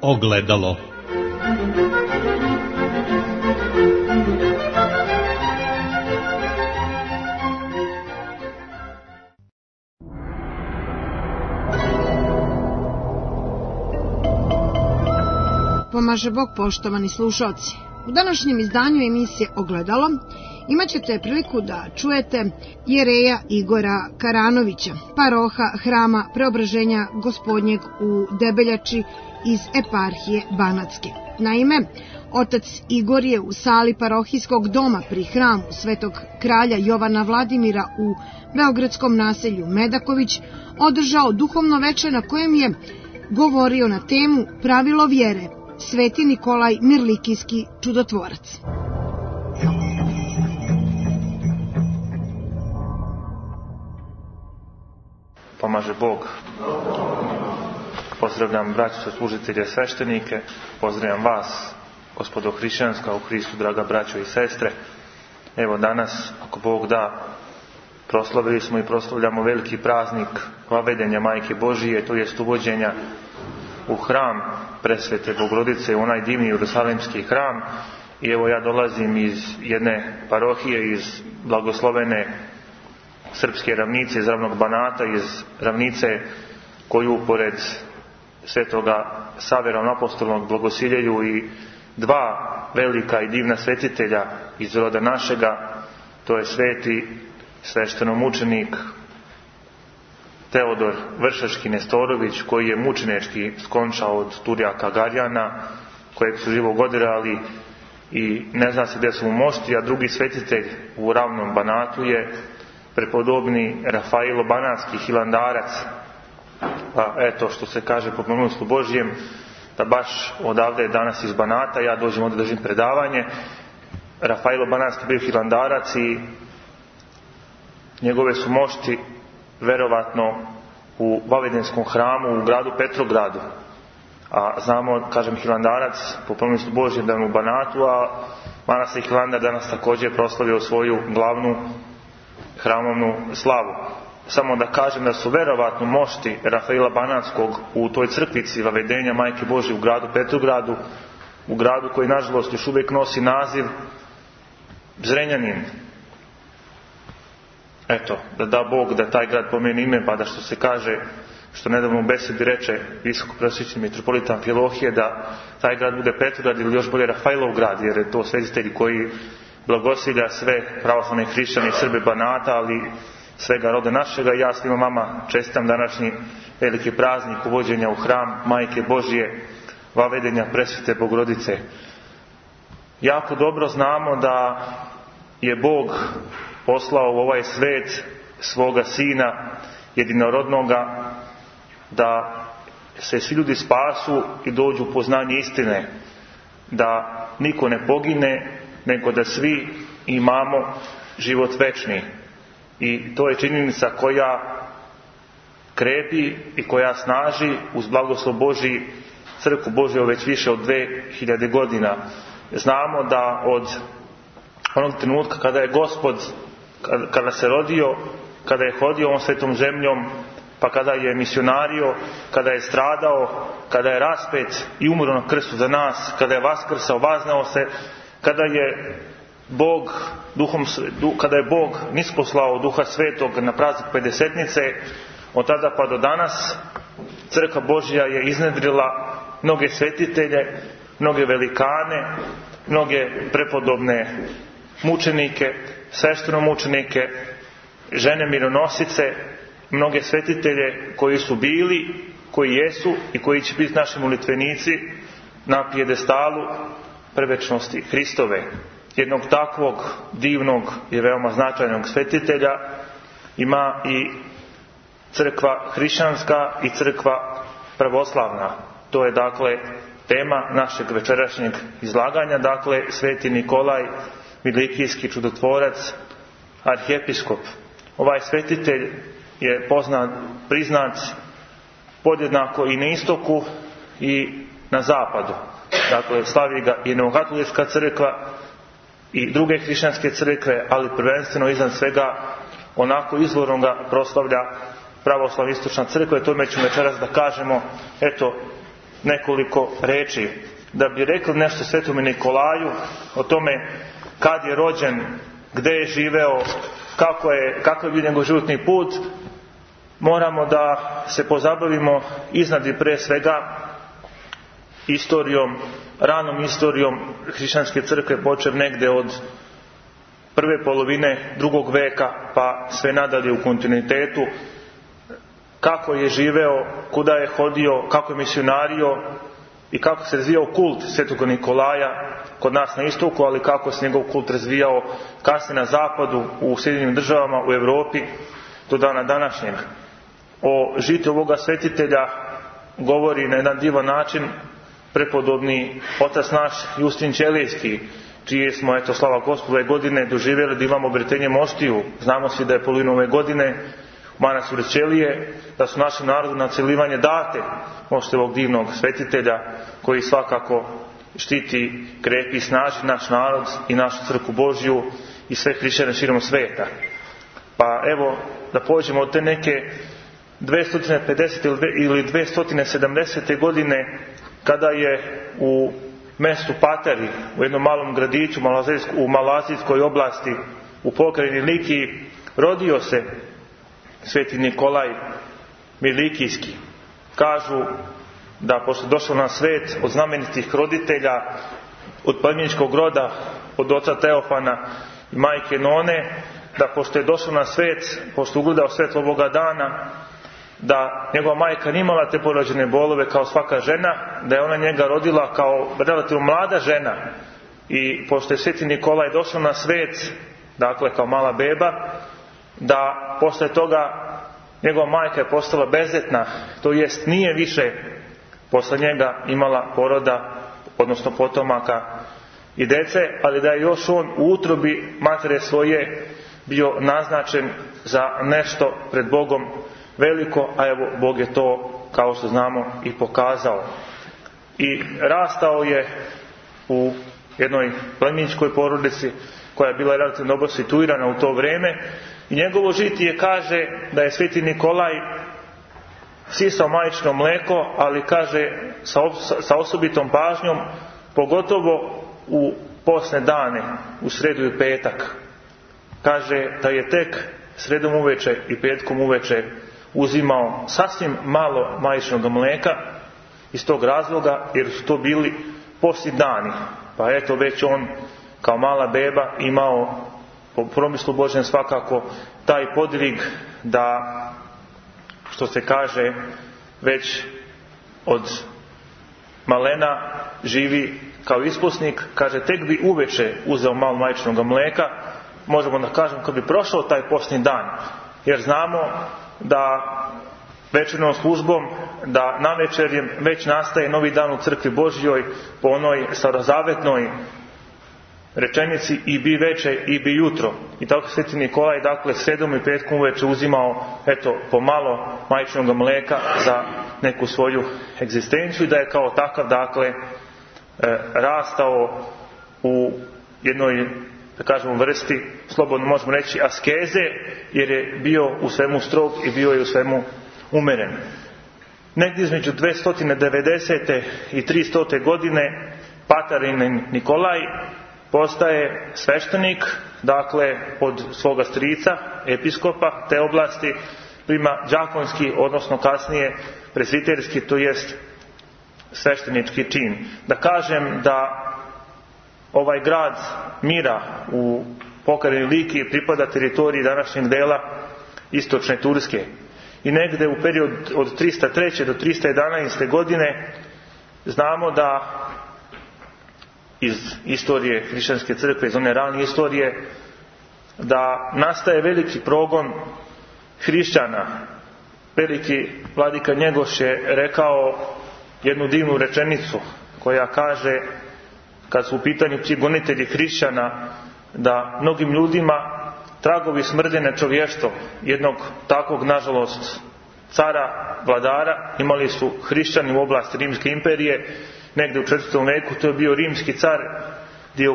Ogledalo. Pomaže Bog, poštovani slušalci. U današnjem izdanju emisije Ogledalo imat ćete priliku da čujete jereja Igora Karanovića, paroha Hrama Preobraženja Gospodnjeg u Debeljači iz eparhije Banatske. Naime, otac Igor je u sali parohijskog doma pri hramu Svetog kralja Jovana Vladimira u beogradskom naselju Medaković održao duhovno veče na kojem je govorio na temu Pravilo vjere, Sveti Nikolaj Mirlikijski čudotvorac. Pomaže Bog. Pozdravljam braću služitelje, sveštenike, pozdravljam vas, gospodo hrišćanska u Hristu, draga braćo i sestre. Evo danas, ako Bog da, proslavili smo i proslavljamo veliki praznik vavedenja Majke Božije, to jest uvođenja u hram Presvete Bogorodice, u onaj divni Jerusalemski hram. I evo ja dolazim iz jedne parohije, iz blagoslovene srpske ravnice, iz ravnog Banata, iz ravnice koju pored svetoga Savera apostolnog blagosiljeju i dva velika i divna svetitelja iz roda našega, to je sveti sveštenomučenik Teodor Vršački Nestorović, koji je mučenečki skončao od Turjaka Garjana, kojeg su živo godirali i ne zna se gdje su mu mošti, a drugi svetitelj u ravnom Banatu je prepodobni Rafailo Banatski hilandarac. Pa eto, što se kaže po milostvu Božjem, da baš odavde danas iz Banata ja dođem ovdje držim predavanje. Rafailo Banatski bio hilandarac i njegove su mošti verovatno u Vavedenskom hramu u gradu Petrogradu. A znamo, kažem, hilandarac po milostvu Božjem da je u Banatu, a manastir Hilandar danas također proslavio svoju glavnu hramovnu slavu. Samo da kažem da su verovatno mošti Rafaila Banatskog u toj crkvici Vavedenja Majke Božje u gradu Petrogradu, u gradu koji nažalost još uvijek nosi naziv Zrenjanin. Eto, da da Bog da taj grad pomeni ime, pa da što se kaže, što nedavno u besedi reče visokopreosvećeni mitropolita Amfilohije, da taj grad bude Petrograd ili još bolje Rafailov grad, jer je to svetitelj koji blagosilja sve pravoslavne hrišćane i Srbe Banata, ali svega roda našega. I ja svima vama čestitam današnji veliki praznik uvođenja u hram Majke Božje, vavedenja Presvete Bogorodice. Jako dobro znamo da je Bog poslao u ovaj svet svoga Sina jedinorodnoga, da se svi ljudi spasu i dođu u poznanje istine, da niko ne pogine, nego da svi imamo život večni. I to je činjenica koja krepi i koja snaži uz blagoslov Božji crkvu Božju već više od 2000 godina. Znamo da od onog trenutka kada je Gospod, kada se rodio, kada je hodio ovom svetom zemljom, pa kada je misionario, kada je stradao, kada je raspet i umro na krstu za nas, kada je vaskrsao, vaznao se, kada je Bog nisposlao Duha Svetog na praznik Pedesetnice, od tada pa do danas Crkva Božja je iznedrila mnoge svetitelje, mnoge velikane, mnoge prepodobne mučenike, sveštenomučenike, žene mironosice, mnoge svetitelje koji su bili, koji jesu i koji će biti naši molitvenici na pijedestalu prevečnosti Hristove. Jednog takvog divnog i veoma značajnog svetitelja ima i crkva hrišćanska i crkva pravoslavna. To je dakle tema našeg večerašnjeg izlaganja, dakle Sveti Nikolaj Mirlikijski čudotvorac, arhijepiskop. Ovaj svetitelj je priznat podjednako i na istoku i na zapadu. Dakle, slavi ga i Rimokatolička crkva i druge hrišćanske crkve, ali prvenstveno iznad svega onako izvorno ga proslavlja pravoslavna istočna crkva. I tome ćemo večeras da kažemo, eto, nekoliko reči. Da bi rekli nešto Svetome Nikolaju o tome kad je rođen, gde je živeo, kako je bio njegov životni put, moramo da se pozabavimo iznad i pre svega ranom istorijom hrišćanske crkve, počev negde od prve polovine 2. veka pa sve nadalje u kontinuitetu, kako je živeo, kuda je hodio, kako je misionario i kako se razvijao kult Svetog Nikolaja kod nas na istoku, ali kako se njegov kult razvijao kasnije na zapadu, u Sjedinjenim Državama, u Europi do dana današnjeg. O žitiju ovoga svetitelja govori na jedan divan način prepodobni otac naš Justin Ćelijski, čije smo, slava Gospodu, ove godine doživjeli da imamo obretenje moštiju. Znamo svi da je polovinom ove godine u manastiru Ćelije, da su našem narodu na celivanje date mošte ovog divnog svetitelja koji svakako štiti, krepi, snaži naš narod i našu crkvu Božju i sve hrišćane širom sveta. Pa evo da pođemo od te neke 250 ili 270. godine, kada je u mestu Patari, u jednom malom gradiću u Malazijskoj oblasti u pokrajini Likiji, rodio se Sveti Nikolaj Milikijski. Kažu da pošto je došao na svet od znamenitih roditelja, od plemeničkog roda, od oca Teofana i majke None, da pošto je došao na svet, pošto ugledao svetlo ovoga dana, da njegova majka nije imala te porođene bolove kao svaka žena, da je ona njega rodila kao relativno mlada žena, i pošto je Sveti Nikolaj došao na svet, dakle kao mala beba, da posle toga njegova majka je postala bezdetna, to jest nije više posle njega imala poroda, odnosno potomaka i dece, ali da je još on u utrobi matere svoje bio naznačen za nešto pred Bogom veliko, a evo Bog je to, kao što znamo, i pokazao. I rastao je u jednoj plemeničkoj porodici koja je bila relativno dobro situirana u to vreme, i njegovo žitije kaže da je Sveti Nikolaj sisao majčino mleko, ali kaže sa osobitom pažnjom, pogotovo u posne dane, u sredu i petak. Kaže da je tek sredom uveče i petkom uveče uzimao sasvim malo majčinog mleka, iz tog razloga jer su to bili postni dani. Pa eto, već on kao mala beba imao po promislu Božjem svakako taj podvig da, što se kaže, već od malena živi kao isposnik. Kaže, tek bi uveče uzeo malo majčinog mleka, možemo da kažem kad bi prošao taj postni dan, jer znamo da večernom službom, da navečerjem već nastaje novi dan u crkvi Božjoj po onoj starozavetnoj rečenici i bi veče i bi jutro. I tako Sveti Nikolaj, dakle, sredom i petkom uveče uzimao, pomalo majčinog mleka za neku svoju egzistenciju, i da je kao takav, dakle, rastao u jednoj, da kažemo, vrsti, slobodno možemo reći, askeze, jer je bio u svemu strog i bio je u svemu umeren. Negdje između 290. i 300. godine Patarin Nikolaj postaje sveštenik, dakle od svoga strica, episkopa te oblasti, prima đakonski, odnosno kasnije presviterski, to jest sveštenički čin. Da kažem da ovaj grad Mira u pokrajini Likiji pripada teritoriji današnjeg dela istočne Turske. I negde u period od 303. do 311. godine znamo da iz istorije hrišćanske crkve, iz one ranije istorije, da nastaje veliki progon hrišćana. Veliki vladika Njegoš je rekao jednu divnu rečenicu koja kaže, kad su u pitanju ti gonitelji hrišćana, da mnogim ljudima tragovi smrde na čovještvo. Jednog takvog, nažalost, cara, vladara imali su hrišćani u oblasti Rimske imperije. Negde u 4. veku to je bio rimski car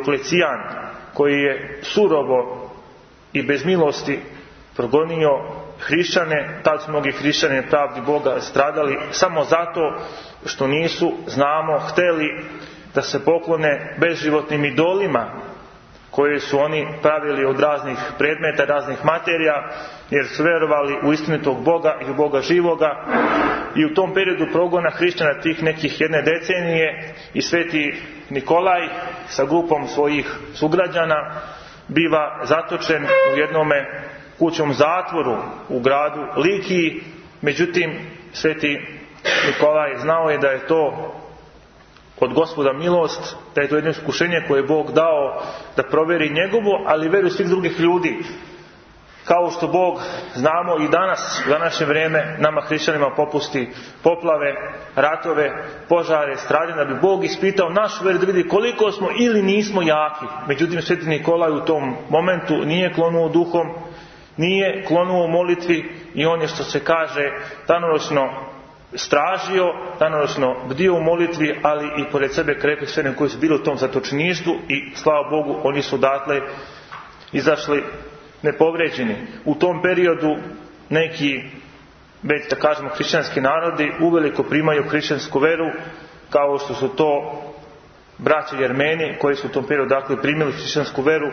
Dioklecijan, koji je surovo i bez milosti progonio hrišćane, tad su mnogi hrišćani pravdi Boga stradali samo zato što nisu, znamo, hteli da se poklone bezživotnim idolima koje su oni pravili od raznih predmeta, raznih materija, jer su vjerovali u istinitog Boga i u Boga živoga. I u tom periodu progona hrišćana tih nekih jedne decenije i sveti Nikolaj sa grupom svojih sugrađana biva zatočen u jednome kućnom zatvoru u gradu Likiji. Međutim, sveti Nikolaj znao je da je to od Gospoda milost, da je to jedno iskušenje koje je Bog dao da provjeri njegovu, ali i veru svih drugih ljudi. Kao što Bog, znamo, i danas, u današnje vrijeme, nama hrišćanima popusti poplave, ratove, požare, stradanje, da bi Bog ispitao našu veru, da vidi koliko smo ili nismo jaki. Međutim, sveti Nikolaj u tom momentu nije klonuo duhom, nije klonuo u molitvi i on je, što se kaže, danonoćno stražio, danonoćno bdio u molitvi, ali i pored sebe krepio sve one koji su bili u tom zatočeništvu i slava Bogu, oni su odatle izašli nepovređeni. U tom periodu neki, već da kažemo, hrišćanski narodi uveliko primaju hrišćansku veru, kao što su to braća Jermeni, koji su u tom periodu dakle primili hrišćansku veru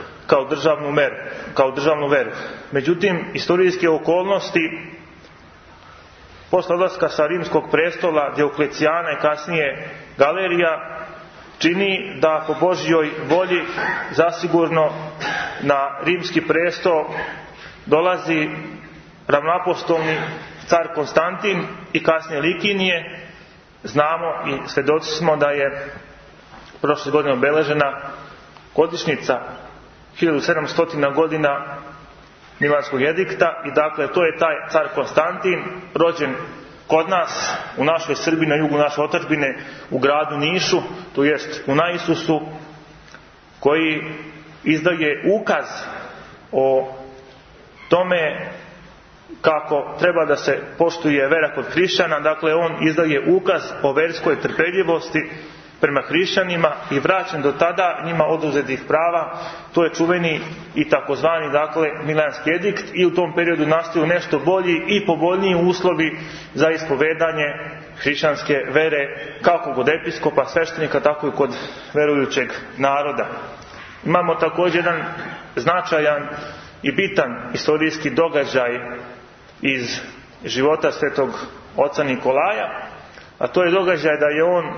kao državnu veru. Međutim, istorijske okolnosti posle odlaska sa rimskog prestola Dioklecijana i kasnije Galerija čini da po Božjoj volji zasigurno na rimski prestol dolazi ravnoapostolni car Konstantin i kasnije Likinije. Znamo i svjedoci smo da je prošle godine obeležena godišnjica 1700 godina Milanskog edikta i dakle to je taj car Konstantin rođen kod nas u našoj Srbiji, na jugu naše otadžbine, u gradu Nišu, to jest u Naisusu, koji izdaje ukaz o tome kako treba da se poštuje vera kod hrišćana. Dakle, on izdaje ukaz o verskoj trpeljivosti prema hrišćanima i vraćen do tada njima oduzetih prava. To je čuveni i takozvani dakle Milanski edikt i u tom periodu nastaju nešto bolji i povoljniji uslovi za ispovedanje hrišćanske vere kako kod episkopa, sveštenika, tako i kod verujućeg naroda. Imamo također jedan značajan i bitan istorijski događaj iz života svetog oca Nikolaja, a to je događaj da je on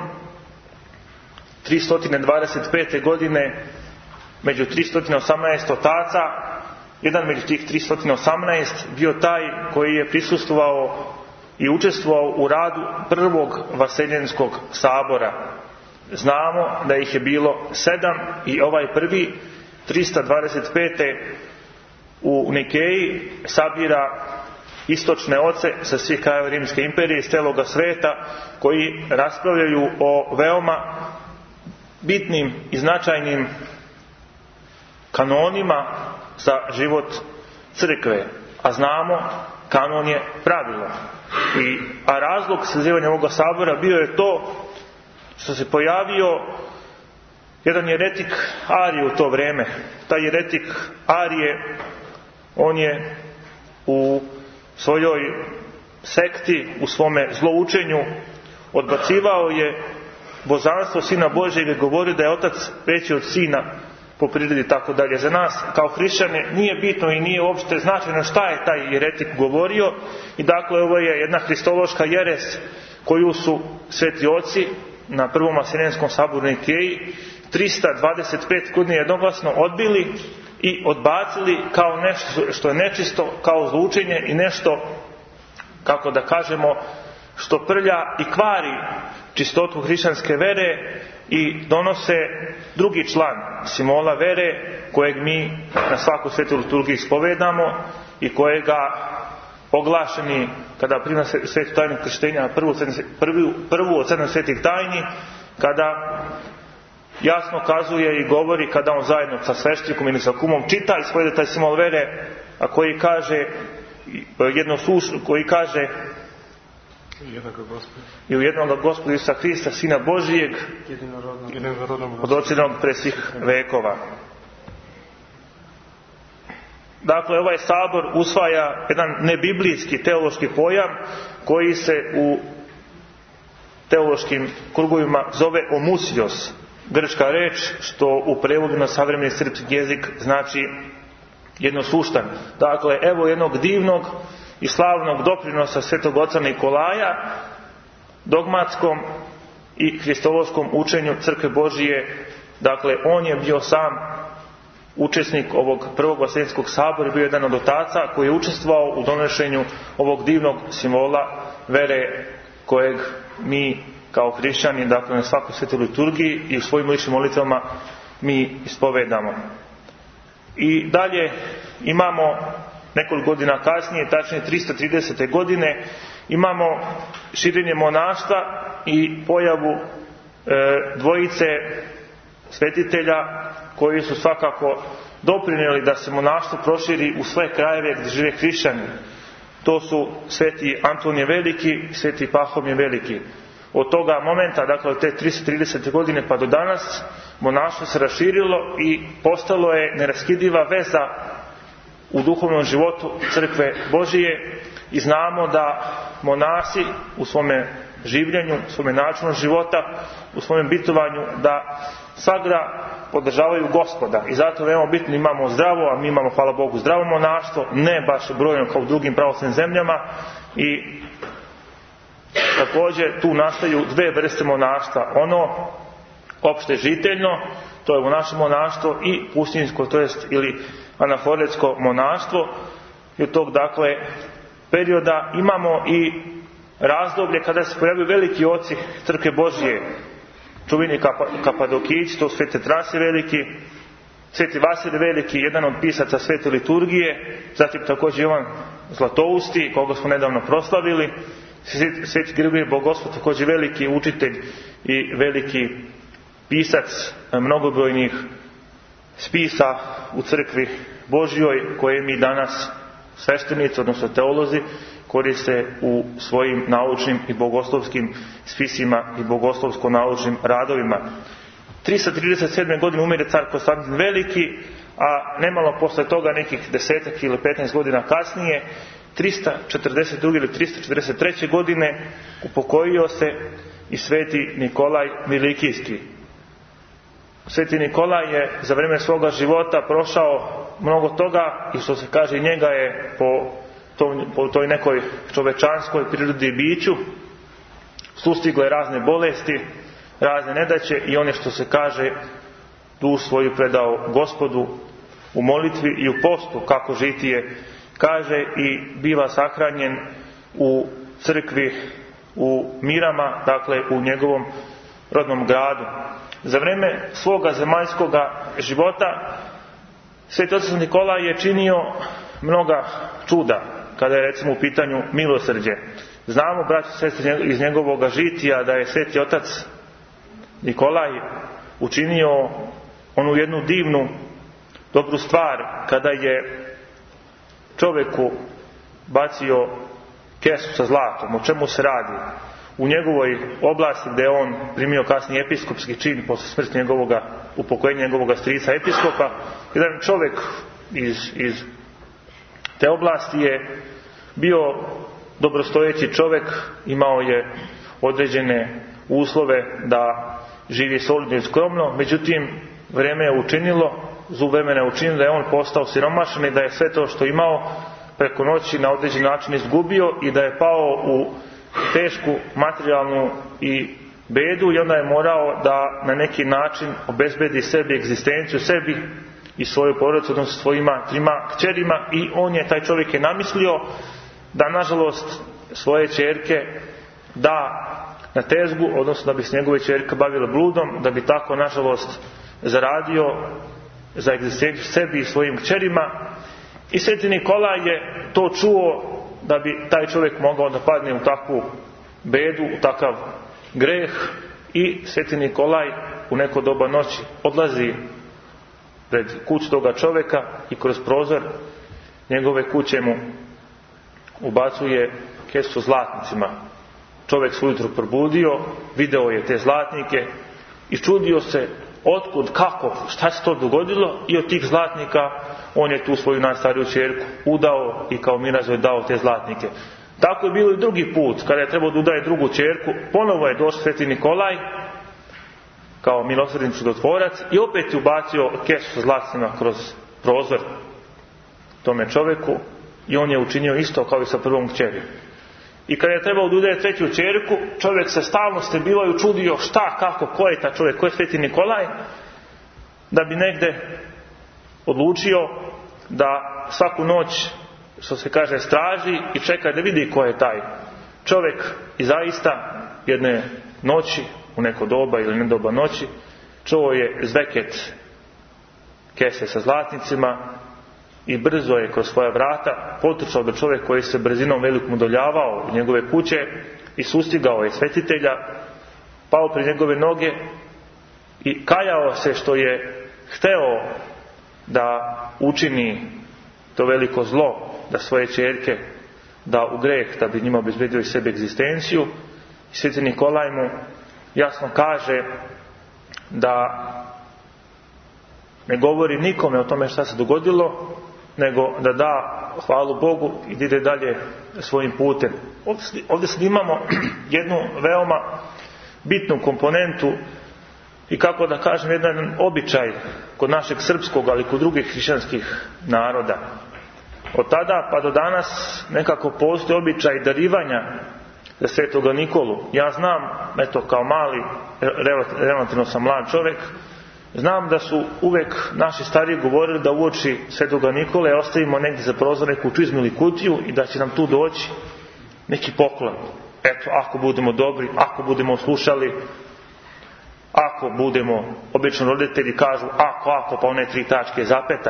325. godine među 318 otaca, jedan među tih 318 bio taj koji je prisustvovao i učestvovao u radu prvog Vaseljenskog sabora. Znamo da ih je bilo 7 i ovaj prvi 325. u Nikeji sabira istočne oce sa svih krajeva Rimske imperije iz celoga sveta koji raspravljaju o veoma bitnim i značajnim kanonima za život crkve. A znamo, kanon je pravilo. A razlog sazivanja ovoga sabora bio je to što se pojavio jedan jeretik Arije u to vrijeme. Taj jeretik Arije, on je u svojoj sekti, u svome zloučenju odbacivao je božanstvo Sina Božjeg i govorio da je Otac veći od Sina po prirodi, tako dalje. Za nas kao hrišćane nije bitno i nije uopšte značajno šta je taj jeretik govorio i dakle ovo je jedna hristološka jeres koju su sveti oci na prvom Vaseljenskom saboru Nikeji 325 godina jednoglasno odbili i odbacili kao nešto što je nečisto, kao zlučenje i nešto, kako da kažemo, što prlja i kvari čistotu hrišćanske vere i donose drugi član simbola vere kojeg mi na svaku svetu liturgiju ispovedamo i kojega oglašeni kada prima svetu tajnu krštenja, prvu od 7 svetih tajni, kada jasno kazuje i govori, kada on zajedno sa sveštenikom ili sa kumom čita i ispoveda taj simbol vere, a koji kaže koji kaže i u jednoga Gospoda Isusa Hrista, Sina Božijeg, od ocjenog pre svih vekova. dakle, ovaj sabor usvaja jedan nebiblijski teološki pojam koji se u teološkim krugovima zove homusios, grčka reč, što u prevodu na savremeni srpski jezik znači jednosuštan. Dakle, evo jednog divnog i slavnog doprinosa svetog oca Nikolaja dogmatskom i hristološkom učenju Crkve Božije. Dakle, on je bio sam učesnik ovog prvog Vaseljenskog sabora i bio jedan od otaca koji je učestvovao u donošenju ovog divnog simbola vere kojeg mi kao hrišćani, dakle na svakoj svetoj liturgiji i u svojim ličnim molitvama mi ispovedamo. I dalje imamo nekoliko godina kasnije, tačnije 330. godine, imamo širenje monaštva i pojavu dvojice svetitelja koji su svakako doprinijeli da se monaštvo proširi u sve krajeve gdje žive hrišćani. To su sveti Antonije Veliki i sveti Pahomije Veliki. Od toga momenta, dakle od te 330. godine pa do danas, monaštvo se raširilo i postalo je neraskidiva veza u duhovnom životu Crkve Božije i znamo da monasi u svome življenju, u svome načinu života, u svome bitovanju, da svagda podržavaju Gospoda. I zato je veoma bitno, imamo zdravo, a mi imamo, hvala Bogu, zdravo monaštvo, ne baš brojno kao u drugim pravoslavnim zemljama. I također tu nastaju dve vrste monaštva. Ono opšte žiteljno, to je naše monaštvo, i pustinjsko, to jest ili anaforetsko monaštvo. I od tog, dakle, perioda imamo i razdoblje kada se pojavljaju veliki oci Crkve Božije, čuveni Kapadokijci, to Sveti Trasi Veliki, Sveti Vasilij Veliki, jedan od pisaca Svete liturgije, zatim također Jovan Zlatousti, koga smo nedavno proslavili, Sveti Grigorije Bogoslov, također veliki učitelj i veliki pisac mnogobrojnih spisa u Crkvi Božjoj, koje mi danas sveštenici, odnosno teolozi, koriste u svojim naučnim i bogoslovskim spisima i bogoslovsko-naučnim radovima. 337. godine umire car Konstantin Veliki, a nemalo posle toga, nekih 10 ili 15 godina kasnije, 342. ili 343. godine upokojio se i sveti Nikolaj Milikijski. Sveti Nikolaj je za vrijeme svoga života prošao mnogo toga i što se kaže, njega je po toj nekoj čovečanskoj prirodi i biću sustigle razne bolesti, razne nedaće, i on je, što se kaže, dušu svoju predao Gospodu u molitvi i u postu, kako žitije kaže, i biva sahranjen u crkvi u Mirama, dakle u njegovom rodnom gradu. Za vrijeme svoga zemaljskoga života Sveti otac Nikolaj je činio mnoga čuda kada je, recimo, u pitanju milosrđe. Znamo, braći i sestre, iz njegovog žitija da je Sveti otac Nikolaj učinio onu jednu divnu dobru stvar kada je čovjeku bacio kesu sa zlatom. O čemu se radi? U njegovoj oblasti gdje je on primio kasnije episkopski čin posle smrti njegovoga, upokojenja njegovoga strica episkopa, jedan čovjek iz te oblasti je bio dobrostojeći čovjek, imao je određene uslove da živi solidno i skromno, međutim vrijeme je učinilo, zub vremena je učinilo da je on postao siromašan i da je sve to što imao preko noći na određen način izgubio i da je pao u tešku materijalnu i bedu, i onda je morao da na neki način obezbedi sebi egzistenciju, sebi i svoju porodicu, odnosno svojima 3 kćerima, i on je, taj čovjek je namislio da nažalost svoje ćerke da na tezgu, odnosno da bi se njegove ćerke bavile bludom, da bi tako nažalost zaradio za egzistenciju sebi i svojim kćerima. I Sveti Nikolaj je to čuo, da bi taj čovjek mogao da padne u takvu bedu, u takav greh, i Sveti Nikolaj u neko doba noći odlazi pred kuću toga čovjeka i kroz prozor njegove kuće mu ubacuje kesu zlatnicima. Čovjek se ujutro probudio, video je te zlatnike i čudio se otkud, kako, šta se to dogodilo, i od tih zlatnika on je tu svoju najstariju ćerku udao i kao mirazoj dao te zlatnike. Tako je bilo i drugi put, kada je trebao da udaje drugu ćerku, ponovo je došao Sveti Nikolaj kao milosrdni čudotvorac i opet je ubacio kesu sa zlatnicima kroz prozor tome čovjeku i on je učinio isto kao i sa prvom kćeri. I kada je trebao da udaje treću ćerku, čovjek se stalno stebivao i čudio šta, kako, ko je ta čovjek, ko je Sveti Nikolaj, da bi negde odlučio da svaku noć, što se kaže, straži i čeka da vidi ko je taj čovjek. I zaista jedne noći, u neko doba ili ne doba noći, čuo je zveket kese sa zlatnicima i brzo je kroz svoja vrata potrčao do čovjek koji se brzinom velikom udaljavao u njegove kuće i sustigao je svetitelja, pao pred njegove noge i kajao se što je hteo da učini to veliko zlo, da svoje ćerke da u greh, da bi njima obezbedio i sebe egzistenciju. I Sveti Nikolaj mu jasno kaže da ne govori nikome o tome šta se dogodilo, nego da da hvalu Bogu i da ide dalje svojim putem. Ovdje sad imamo jednu veoma bitnu komponentu i kako da kažem jedan običaj kod našeg srpskog, ali i kod drugih hrišćanskih naroda. Od tada pa do danas nekako postoji običaj darivanja za Svetoga Nikolu. Ja znam, eto kao mali, relativno sam mlad čovjek, znam da su uvek naši stariji govorili da uoči Svetoga Nikole ostavimo negdje za prozor neku čizmu ili kutiju i da će nam tu doći neki poklon. Eto, ako budemo dobri, ako budemo slušali, ako budemo, obično roditelji kažu ako, pa one 3 tačke zapeta.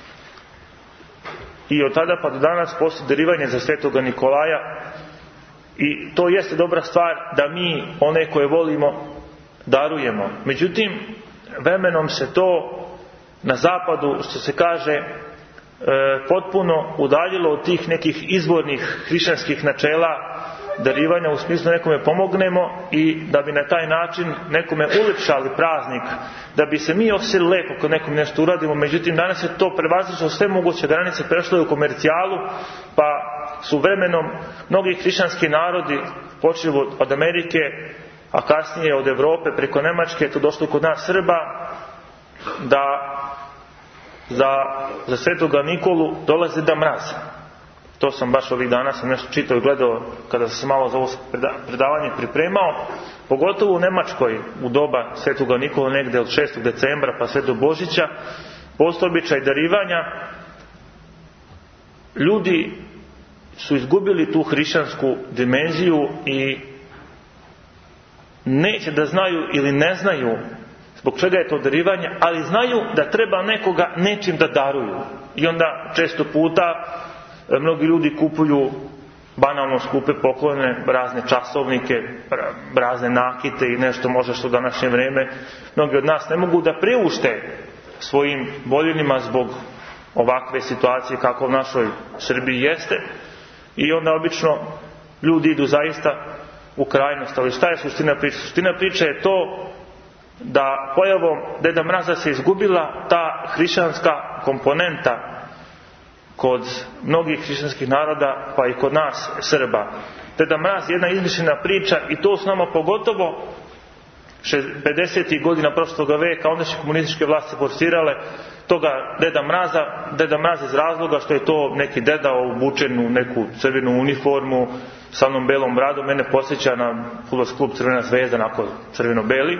I od tada pa do danas postoji darivanje za Svetoga Nikolaja i to jeste dobra stvar da mi one koje volimo darujemo. Međutim, vremenom se to na zapadu, što se kaže, potpuno udaljilo od tih nekih izvornih hrišćanskih načela darivanja, u smislu nekome pomognemo i da bi na taj način nekome ulepšali praznik, da bi se mi osjećali lepo kad nekom nešto uradimo. Međutim, danas je to prevazišlo sve moguće granice, prešlo je u komercijalu, pa su vremenom mnogi hrišćanski narodi, počeli od Amerike, a kasnije od Europe preko Nemačke, to došlo kod nas Srba, da za Svetoga Nikolu dolazi Deda Mraz. To sam baš ovih dana sam nešto čitao i gledao kada sam se malo za ovo predavanje pripremao. Pogotovo u Nemačkoj u doba Svetoga Nikola, negdje od 6. decembra pa sve do Božića, postoji običaj darivanja. Ljudi su izgubili tu hrišćansku dimenziju i neće da znaju ili ne znaju zbog čega je to darivanje, ali znaju da treba nekoga nečim da daruju. I onda često puta mnogi ljudi kupuju banalno skupe poklone, razne časovnike, razne nakite i nešto možda što u današnje vrijeme mnogi od nas ne mogu da priušte svojim voljenima zbog ovakve situacije kako u našoj Srbiji jeste. I onda obično ljudi idu zaista u krajnost. Ali šta je suština priče? Suština priče je to da pojavom Deda Mraza se izgubila ta hrišćanska komponenta kod mnogih hrišćanskih naroda, pa i kod nas Srba. Deda Mraz je jedna izmišljena priča i to su nama pogotovo 50. godina prošloga veka, onda su komunističke vlasti forsirale toga Deda Mraza. Deda Mraz iz razloga što je to neki deda obučen u neku crvenu uniformu sa onom belom bradom. Mene posjeća na fudbalski klub Crvena zvezda, onako crveno-beli.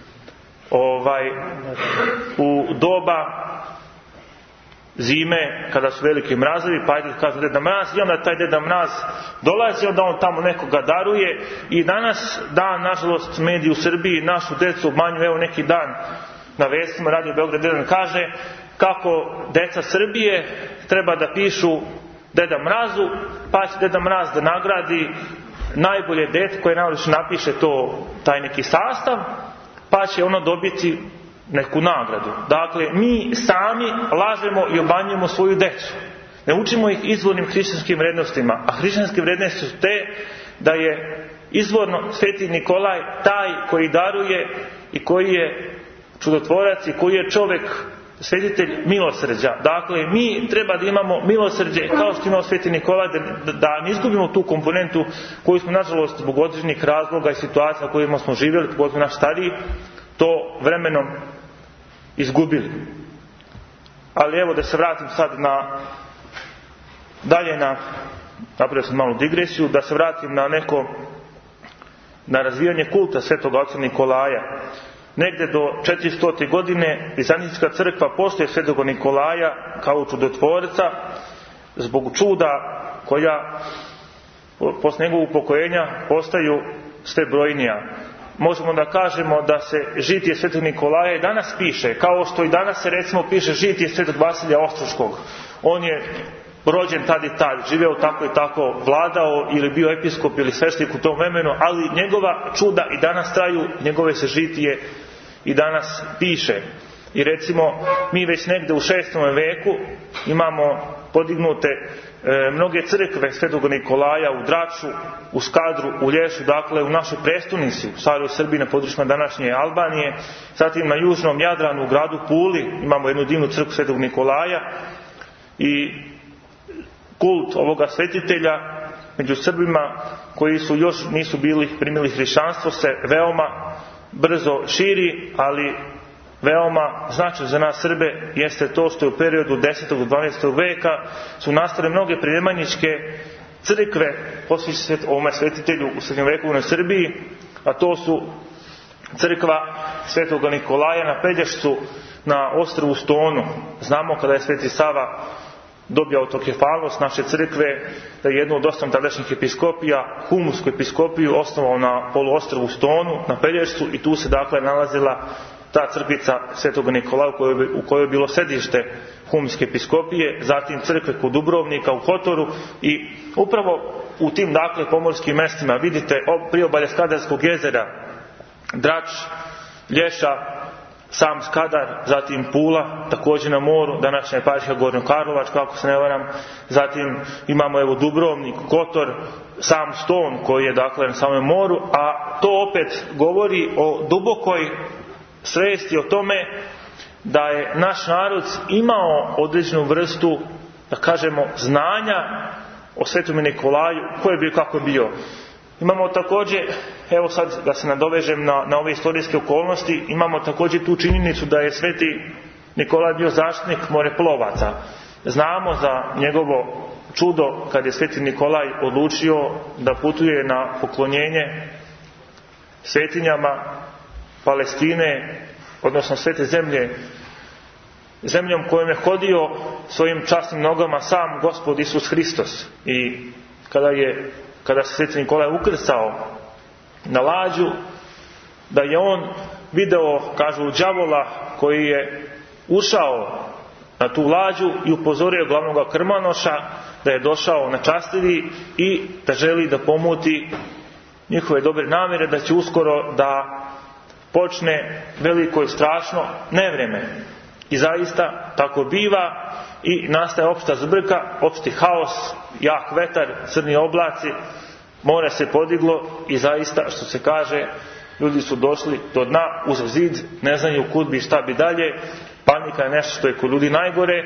U doba zime, kada su veliki mrazovi, pa ajde kaže Deda Mraz, i onda taj Deda Mraz dolazi, onda on tamo nekoga daruje. I danas dan, nažalost, mediji u Srbiji našu decu obmanjuju. Evo neki dan na vestima Radio Beograd 1 kaže kako deca Srbije treba da pišu Deda Mrazu, pa će Deda Mraz da nagradi najbolje dete koje najviše napiše taj neki sastav, pa će ono dobiti neku nagradu. Dakle, mi sami lažemo i obmanjujemo svoju decu. Ne učimo ih izvornim hrišćanskim vrednostima, a hrišćanske vrednosti su te da je izvorno Sveti Nikolaj taj koji daruje i koji je čudotvorac i koji je čovjek svetitelj milosrđa. Dakle, mi treba da imamo milosrđe kao što imao Sveti Nikolaj, da ne izgubimo tu komponentu koju smo, nažalost, zbog određenih razloga i situacija u kojima smo živjeli, pogotovo naš stariji, to vremenom izgubili. Ali evo da se vratim sad napravio sam malu digresiju, da se vratim na razvijanje kulta Svetog oca Nikolaja. Negde do 400. godine Bizantijska crkva poštuje Svetog Nikolaja kao čudotvorca zbog čuda koja posle njegovog upokojenja postaju sve brojnija. Možemo da kažemo da se žitije Svetog Nikolaja i danas piše, kao što i danas se recimo piše žitije Svetog Vasilija Ostroškog. On je rođen tad i tad, živeo tako i tako, vladao ili bio episkop ili sveštenik u tom vremenu, ali njegova čuda i danas traju, njegove se žitije i danas piše. I recimo, mi već negde u 6. veku imamo podignute mnoge crkve Svetog Nikolaja u Draču, u Skadru, u Lješu, dakle u našoj prestonici, u staroj Srbiji na područjima današnje Albanije, zatim na južnom Jadranu, u gradu Puli imamo jednu divnu crkvu Svetog Nikolaja. I kult ovoga svetitelja među Srbima koji su još nisu primili hrišćanstvo se veoma brzo širi, ali veoma značajno za nas Srbe jeste to što je u periodu 10. do 12. veka su nastale mnoge prijemanjičke crkve posvećene ovome svetitelju u srednjovjekovnoj Srbiji, a to su crkva Svetoga Nikolaja na Pelješcu na ostrvu Stonu. Znamo kada je Sveti Sava dobio autokefalnost naše crkve, da je jednu od 8 tadašnjih episkopija, Humusku episkopiju, osnovao na poluostrvu Stonu, na Pelješcu, i tu se dakle nalazila ta crkvica Svetoga Nikolaja u kojoj je bilo sedište Humske episkopije, zatim crkve kod Dubrovnika u Kotoru, i upravo u tim dakle pomorskim mestima vidite priobalje Skadarskog jezera, Drač, Lješa, sam Skadar, zatim Pula, također na moru, današnja eparhija Gornjokarlovačka, ako se ne varam, zatim imamo evo Dubrovnik, Kotor, sam Ston koji je dakle na samom moru, a to opet govori o dubokoj svesti o tome da je naš narod imao određenu vrstu, da kažemo, znanja o Svetome Nikolaju, ko je bio, kako je bio. Imamo također, evo sad da se nadovežem na ove istorijske okolnosti, imamo također tu činjenicu da je Sveti Nikolaj bio zaštitnik moreplovaca. Znamo za njegovo čudo kad je Sveti Nikolaj odlučio da putuje na poklonjenje svetinjama Palestine, odnosno svete zemlje, zemljom kojom je hodio svojim časnim nogama sam Gospod Isus Hristos. I kada se Sveti Nikolaj ukrcao na lađu, da je on video, kažu, đavola koji je ušao na tu lađu i upozorio glavnog krmanoša da je došao na častiri i da želi da pomuti njihove dobre namjere, da će uskoro da počne veliko i strašno nevreme. I zaista tako biva i nastaje opšta zbrka, opšti haos, jak vetar, crni oblaci, more se podiglo i zaista, što se kaže, ljudi su došli do dna, uz zid, ne znaju kud bi, šta bi dalje. Panika je nešto što je kod ljudi najgore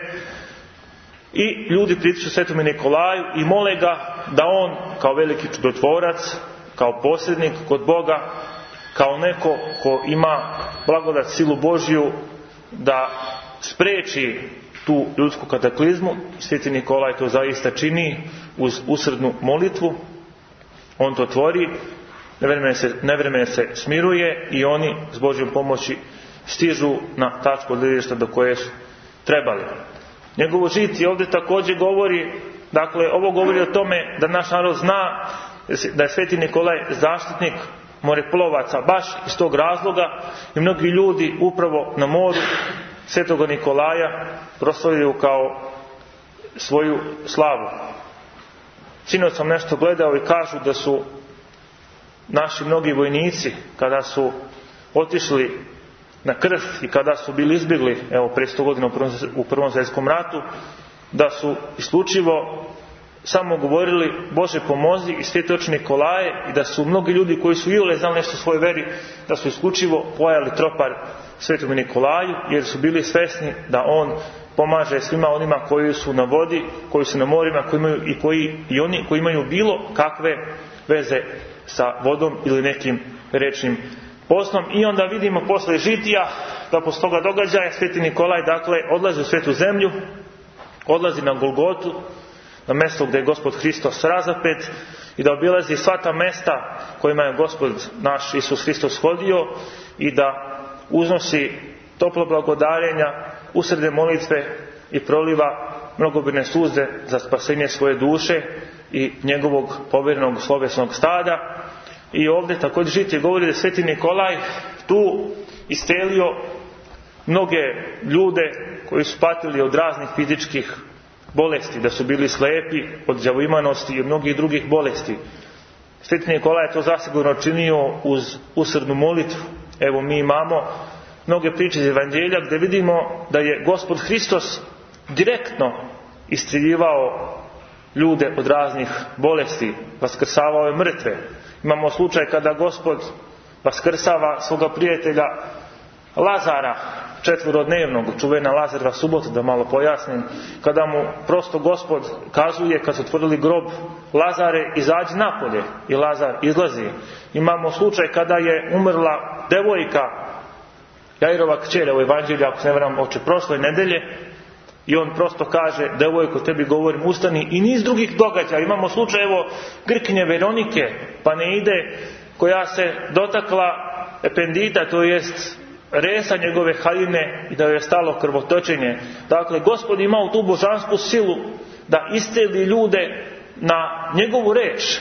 i ljudi pritiču Svetome Nikolaju i mole ga da on kao veliki čudotvorac, kao posrednik kod Boga, kao neko ko ima blagodat, silu Božju, da spreči tu ljudsku kataklizmu. Sveti Nikolaj to zaista čini uz usrdnu molitvu. On to tvori, nevreme se smiruje i oni s Božjom pomoći stižu na tačku odredišta do koje su trebali. Njegovo žitije ovdje također govori, dakle, ovo govori o tome da naš narod zna da je Sveti Nikolaj zaštitnik moreplovaca, baš iz tog razloga i mnogi ljudi upravo na moru Svetoga Nikolaja proslavljaju kao svoju slavu. Sinoć sam nešto gledao i kažu da su naši mnogi vojnici, kada su otišli na krv i kada su bili izbjegli, evo prije 100 godina u Prvom svjetskom ratu, da su isključivo samo govorili Bože pomozi i Sveti oče Nikolaje, i da su mnogi ljudi koji su iole znali nešto o svojoj veri, da su isključivo pojali tropar Svetom Nikolaju, jer su bili svesni da on pomaže svima onima koji su na vodi, koji su na morima, i oni koji imaju bilo kakve veze sa vodom ili nekim rečnim poslom. I onda vidimo posle žitija da posle toga događaja Sveti Nikolaj odlazi u Svetu zemlju, odlazi na Golgotu, na mjesto gdje je Gospod Hristos razapet, i da obilazi sva ta mesta kojima je Gospod naš Isus Hristos hodio i da uznosi toplo blagodarenja, usrede molitve i proliva mnogobrojne suze za spasenje svoje duše i njegovog povjerenog slovesnog stada. I ovdje također žitije govori da Sveti Nikolaj tu iscelio mnoge ljude koji su patili od raznih fizičkih bolesti, da su bili slepi od đavoimanosti i od mnogih drugih bolesti. Sveti Nikolaj je to zasigurno činio uz usrdnu molitvu. Evo, mi imamo mnoge priče iz Evanđelja gdje vidimo da je Gospod Hristos direktno isciljivao ljude od raznih bolesti, vaskrsavao je mrtve. Imamo slučaj kada Gospod vaskrsava svoga prijatelja Lazara, četvorodnevnog, čuvena Lazareva subota, da malo pojasnim, kada mu prosto Gospod kazuje, kad su otvorili grob, Lazare, izađi napolje, i Lazar izlazi. Imamo slučaj kada je umrla devojka, Jairova kćer, u Evanđelju, ako se ne varam, oče prošle nedelje, i on prosto kaže, devojko, tebi govorim, ustani, i niz drugih događaja. Imamo slučaj, evo, Grkinje Veronike, pa ne ide, koja se dotakla ependita, to jest resa njegove haljine, i da joj je stalo krvotočenje. Dakle, Gospod imao tu božansku silu da isceli ljude na njegovu reč.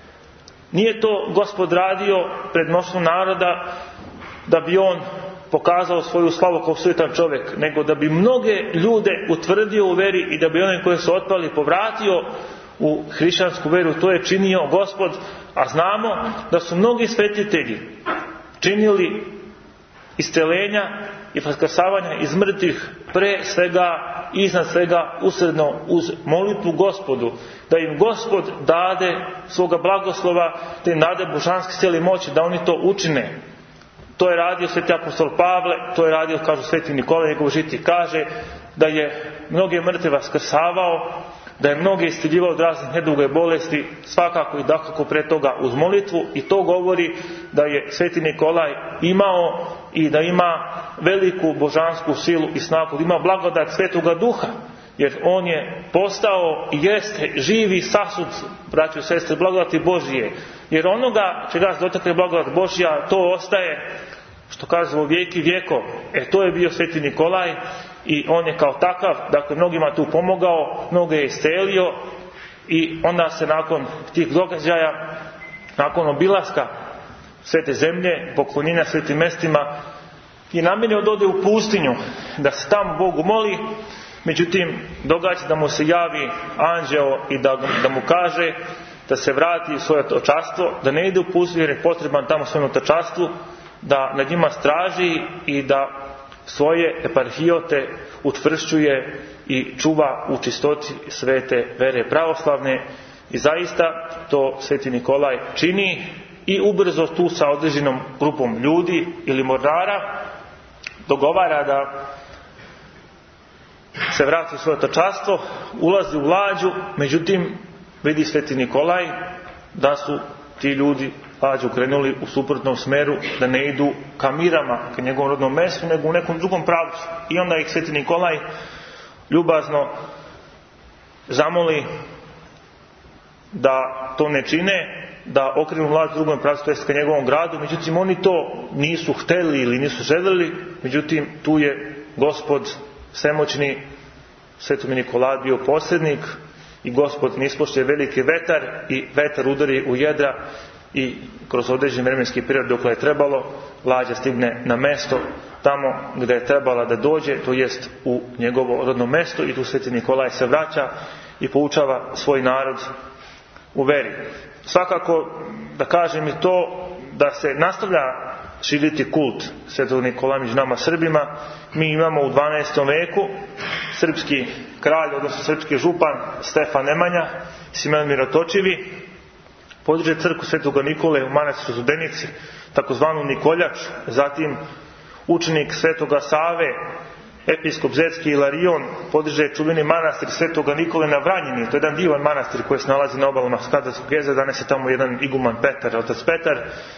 Nije to Gospod radio pred mnoštvom naroda da bi on pokazao svoju slavu kao sujetan čovjek, nego da bi mnoge ljude utvrdio u veri i da bi one koji su otpali povratio u hrišćansku veru. To je činio Gospod, a znamo da su mnogi svetitelji činili isceljenja i vaskrsavanja iz mrtvih pre svega i iznad svega usredno uz molitvu Gospodu, da im Gospod dade svoga blagoslova, da im dade božanske sile i moći da oni to učine. To je radio sveti apostol Pavle, to je radio, kažu Sveti Nikolaj, njegov žitije kaže da je mnoge mrtve vaskrsavao, da je mnoge isciljivao od raznih neduga i bolesti, svakako i dakako pre toga uz molitvu, i to govori da je Sveti Nikolaj imao i da ima veliku božansku silu i snagu, da ima blagodat Svetoga Duha, jer on je postao i jeste živi sasud, braćo i sestre, blagodati Božije. Jer onoga čega se dotakne blagodat Božja, to ostaje, što kaže, u vijeki vijekov. To je bio Sveti Nikolaj i on je kao takav, dakle, mnogima tu pomogao, mnoge je iscelio, i onda se nakon tih događaja, nakon obilaska svete zemlje, poklonjenja svetim mestima, i namjerio da ode u pustinju, da se tamo Bogu moli. Međutim, događa da mu se javi anđeo i da mu kaže da se vrati u svoje očarstvo, da ne ide u pustinju jer je potreban tamo svojem očarstvu, da nad njima straži i da svoje eparhijote utvršćuje i čuva u čistoti svete vere pravoslavne. I zaista to Sveti Nikolaj čini, i ubrzo tu sa određenom grupom ljudi ili mornara dogovara da se vrati u svoje očarstvo, ulazi u lađu. Međutim, vidi Sveti Nikolaj da su ti ljudi lađu krenuli u suprotnom smeru, da ne idu ka Mirama, ka njegovom rodnom mjestu, nego u nekom drugom pravcu. I onda ih Sveti Nikolaj ljubazno zamoli da to ne čine, da okrenu lađu u drugom pravcu, to jest ka njegovom gradu. Međutim, oni to nisu hteli ili nisu željeli. Međutim, tu je Gospod svemoćni, Svetom Nikolaj bio posrednik, i Gospod ne ispoštuje veliki vetar, i vetar udari u jedra, i kroz određen vremenski period dok je trebalo, lađa stigne na mesto tamo gdje je trebala da dođe, to jest u njegovo rodno mesto, i tu Sveti Nikolaj se vraća i poučava svoj narod u veri. Svakako da kažem i to da se nastavlja širiti kult Svetog Nikolaja među nama Srbima. Mi imamo u 12. veku srpski kralj, odnosno srpski župan Stefan Nemanja, Simeon Mirotočivi, podiže crkvu Svetoga Nikole u manastiru Studenici, takozvanu Nikoljač. Zatim učenik Svetoga Save, episkop Zetski Ilarion, podiže čuveni manastir Svetoga Nikole na Vranjini. To je jedan divan manastir koji se nalazi na obalama Skadarskog jezera. Danas je tamo jedan iguman Petar, otac Petar.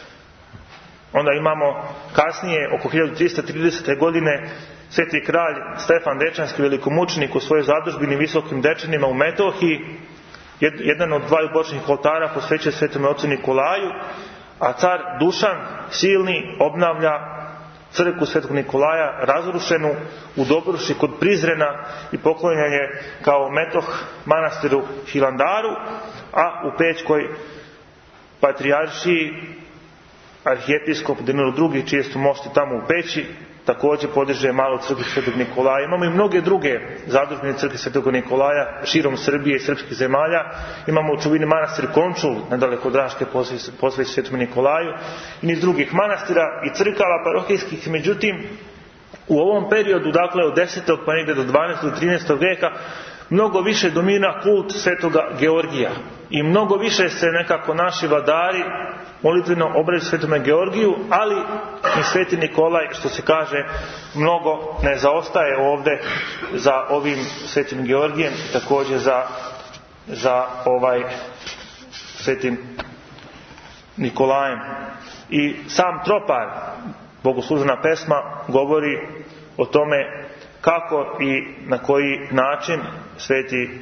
Onda imamo kasnije, oko 1330. godine, sveti kralj Stefan Dečanski, velikomučenik, u svojoj zadužbini Visokim Dečanima u Metohiji, jedan od dvaju bočnih oltara posvećuje Svetom ocu Nikolaju, a car Dušan Silni obnavlja crkvu Svetog Nikolaja razrušenu u Dobruši kod Prizrena i poklonjen je kao metoh manastiru Hilandaru, a u Pećkoj patrijaršiji arhijepiskop Danilo II, čije su mošti tamo u Peći, također podiže malu crkvu Svetog Nikolaja. Imamo i mnoge druge zadužbine crkve Svetog Nikolaja širom Srbije i srpskih zemalja. Imamo čuveni manastir Končul, nedaleko od Raške, posvećen Svetom Nikolaju, i niz drugih manastira i crkava parohijskih. Međutim, u ovom periodu, dakle od 10. pa negdje do 12. do 13. vijeka, mnogo više dominira kult Svetoga Georgija i mnogo više se nekako naši vladari molitveno obraćaju Svetome Georgiju, ali i Sveti Nikolaj, što se kaže, mnogo ne zaostaje ovdje za ovim Svetim Georgijem, također za Svetim Nikolajem. I sam tropar, bogoslužbena pesma, govori o tome kako i na koji način Sveti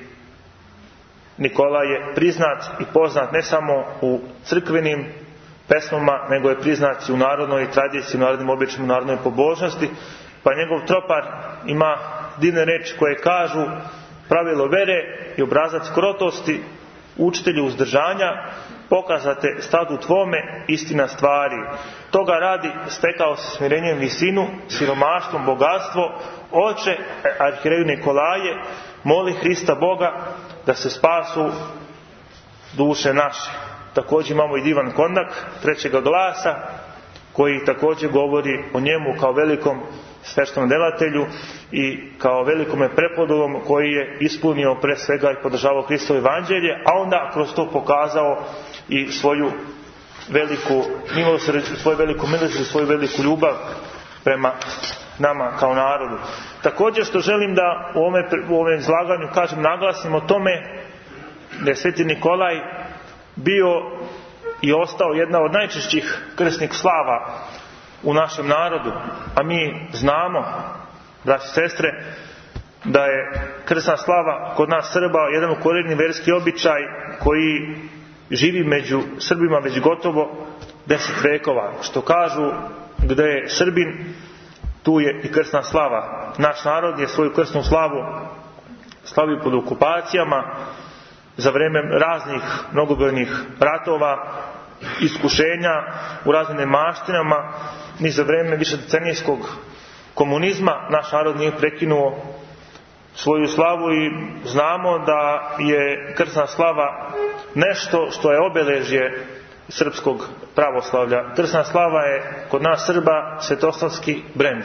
Nikolaj je priznat i poznat ne samo u crkvenim pesmama, nego je priznat i u narodnoj tradiciji, u narodnim običajima, u narodnoj pobožnosti. Pa njegov tropar ima divne reči koje kažu: pravilo vere i obrazac krotosti, učitelju uzdržanja, pokazate stadu tvome istina stvari. Toga radi stekao se smirenjem visinu, siromaštvom bogatstvo. Oče arhijereju Nikolaje, moli Hrista Boga da se spasu duše naše. Također imamo i divan kondak trećega glasa, koji također govori o njemu kao velikom sveštenom delatelju i kao velikome prepodobom koji je ispunio pre svega i podržavao Hristovo evanđelje, a onda kroz to pokazao i svoju veliku milosrđe, svoju veliku milosrđe, svoju veliku ljubav prema nama kao narodu. Također što želim da u ovom izlaganju kažem, naglasim o tome da je Sveti Nikolaj bio i ostao jedna od najčešćih krsnih slava u našem narodu. A mi znamo, braći i sestre, da je krsna slava kod nas Srba jedan ukorenjeni verski običaj koji živi među Srbima već gotovo 10 vekova. Što kažu, gdje je Srbin, tu je i krsna slava. Naš narod je svoju krsnu slavu slavio pod okupacijama, za vrijeme raznih mnogobrojnih ratova, iskušenja u raznim nemaštinama, ni za vrijeme višedecenijskog komunizma naš narod nije prekinuo svoju slavu i znamo da je krsna slava nešto što je obeležje srpskog pravoslavlja. Krsna slava je kod nas Srba svetoslavski brend.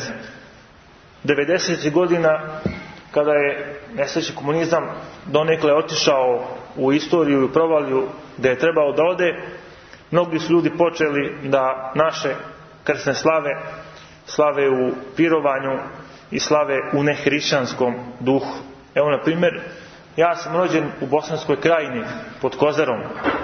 90. godina, kada je nesrećni komunizam donekle otišao u istoriju i u provaliju gdje je trebao da ode, mnogi su ljudi počeli da naše krsne slave u pirovanju i slave u nehrišćanskom duhu. Evo, na primjer, ja sam rođen u Bosanskoj Krajini pod Kozarom.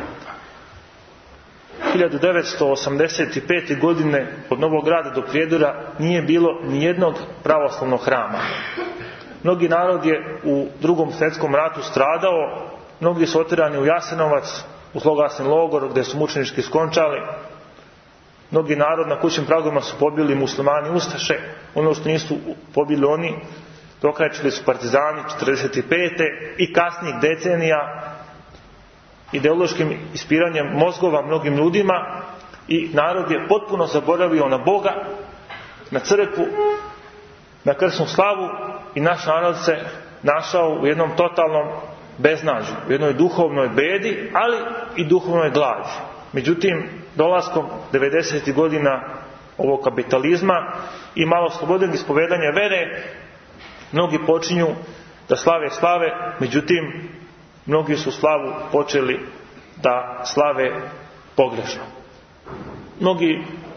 1985. godine od Novog Grada do Prijedora nije bilo ni jednog pravoslavnog hrama. Mnogi narod je u Drugom svjetskom ratu stradao, mnogi su otjerani u Jasenovac, u zloglasni logor gdje su mučenički skončali. Mnogi narod na kućnim pragovima su pobili muslimani ustaše, ono što nisu pobili oni dokrajčili su partizani 45. i kasnijih decenija ideološkim ispiranjem mozgova mnogim ljudima, i narod je potpuno zaboravio na Boga, na crkvu, na krsnu slavu, i naš narod se našao u jednom totalnom beznađu, u jednoj duhovnoj bedi, ali i duhovnoj gladi. Međutim, dolaskom 90. godina ovog kapitalizma i malo slobodnog ispovedanja vere, mnogi počinju da slave, međutim, mnogi su slavu počeli da slave pogrešno. Mnogi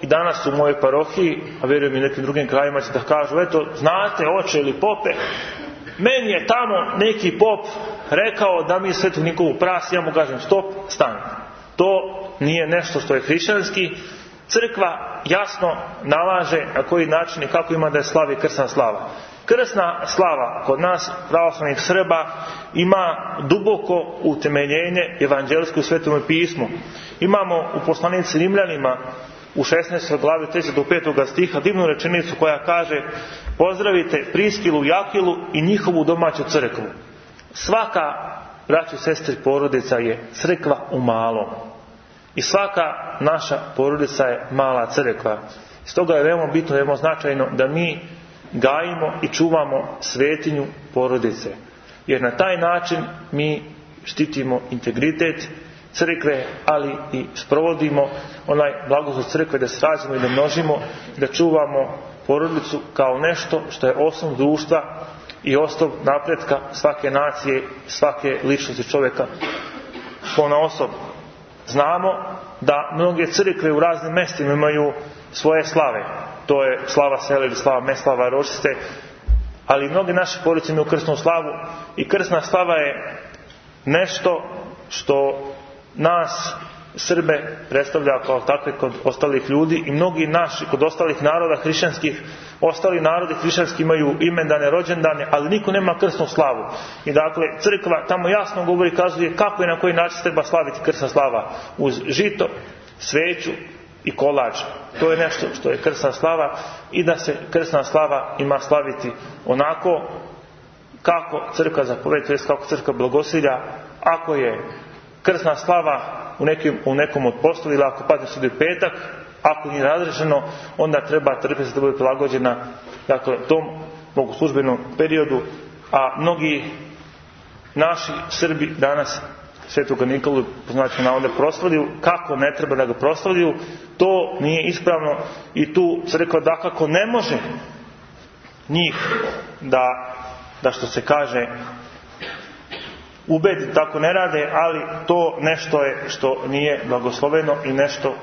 i danas u mojoj parohiji, a vjerujem i nekim drugim krajima će da kažu, eto, znate, oče ili pope, meni je tamo neki pop rekao da mi Svetu Nikolu prasi, ja mu kažem stop, stani. To nije nešto što je hrišćanski. Crkva jasno nalaže na koji način i kako ima da je slavi krsna slava. Krsna slava kod nas pravoslavnih Srba ima duboko utemeljenje evanđelsko u Svetom pismu. Imamo u poslanici Rimljanima u 16. glavi 3. do 5. stiha divnu rečenicu koja kaže: pozdravite Priskilu i Akilu i njihovu domaću crkvu. Svaka, braćo i sestre, porodica je crkva u malom. I svaka naša porodica je mala crkva. Stoga je veoma bitno, veoma značajno da mi gajimo i čuvamo svetinju porodice. Jer na taj način mi štitimo integritet crkve, ali i sprovodimo onaj blagoslov crkve da se rađamo i da množimo, da čuvamo porodicu kao nešto što je osnov društva i osnov napretka svake nacije, svake ličnosti čovjeka ponaosob. Znamo da mnoge crkve u raznim mjestima imaju svoje slave. To je slava sela ili slava Meslava, Ročiste, ali mnoge naše porodice imaju krsnu slavu i krsna slava je nešto što nas Srbe predstavlja kao takve kod ostalih ljudi i mnogi naši kod ostalih naroda hrišćanskih, ostali narodi hrišćanski imaju imendane, rođendane, ali niko nema krsnu slavu. I dakle, crkva tamo jasno govori, kazuje kako i na koji način treba slaviti krsna slava. Uz žito, sveću i kolač. To je nešto što je krsna slava i da se krsna slava ima slaviti onako kako crkva zapovedi, to jest kako crkva blagosilja. Ako je krsna slava u nekom od postova ili ako padne sudi petak, ako nije razrešeno, onda treba trpiti da bude prilagođena tom bogoslužbenom periodu. A mnogi naši Srbi danas Svetoga Nikolu znači navode proslavljuju kako ne treba da ga proslavljuju. To nije ispravno i tu crkva dakako ne može njih da što se kaže ubedi tako ne rade, ali to nešto je što nije blagosloveno i nešto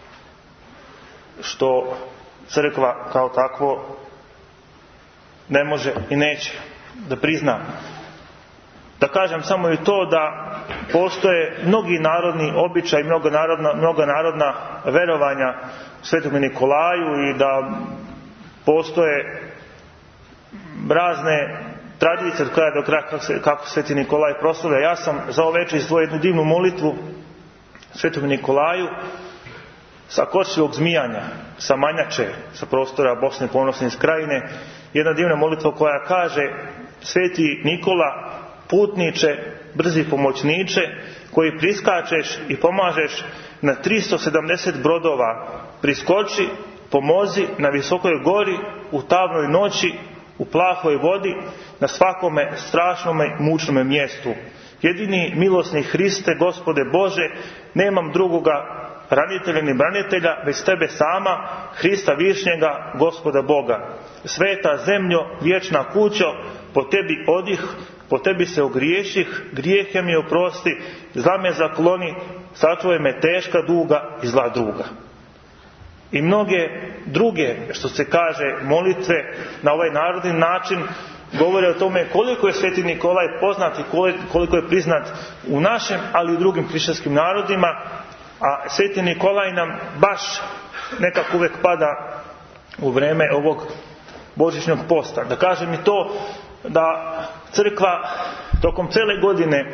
što crkva kao takvo ne može i neće da prizna. Da kažem samo i to da postoje mnogi narodni običaj, mnoga narodna verovanja Svetom Nikolaju i da postoje razne tradicije od kraja do kraja kako Sveti Nikolaj proslavlja. Ja sam za ovo večer izdvojio jednu divnu molitvu Svetom Nikolaju sa Kočevog Zmijanja, sa Manjače, sa prostora Bosne ponosne iz Krajine. Jedna divna molitva koja kaže: Sveti Nikola, putniče, brzi pomoćniče, koji priskačeš i pomažeš na 370 brodova, priskoči, pomozi na visokoj gori, u tamnoj noći, u plahoj vodi, na svakome strašnome i mučnome mjestu. Jedini milosni Hriste, Gospode Bože, nemam drugoga ranitelja ni branitelja, već tebe sama, Hrista Višnjega, Gospoda Boga. Sveta zemljo, vječna kućo, po tebi odih, po tebi se ogriješih, grijehe mi oprosti, zla me zakloni, sačuvaj me teška duga i zla druga. I mnoge druge, što se kaže, molitve na ovaj narodni način govore o tome koliko je Sveti Nikolaj poznat i koliko je priznat u našem, ali i u drugim hrišćanskim narodima. A Sveti Nikolaj nam baš nekako uvijek pada u vreme ovog božićnog posta. Da kažem i to da crkva tokom cele godine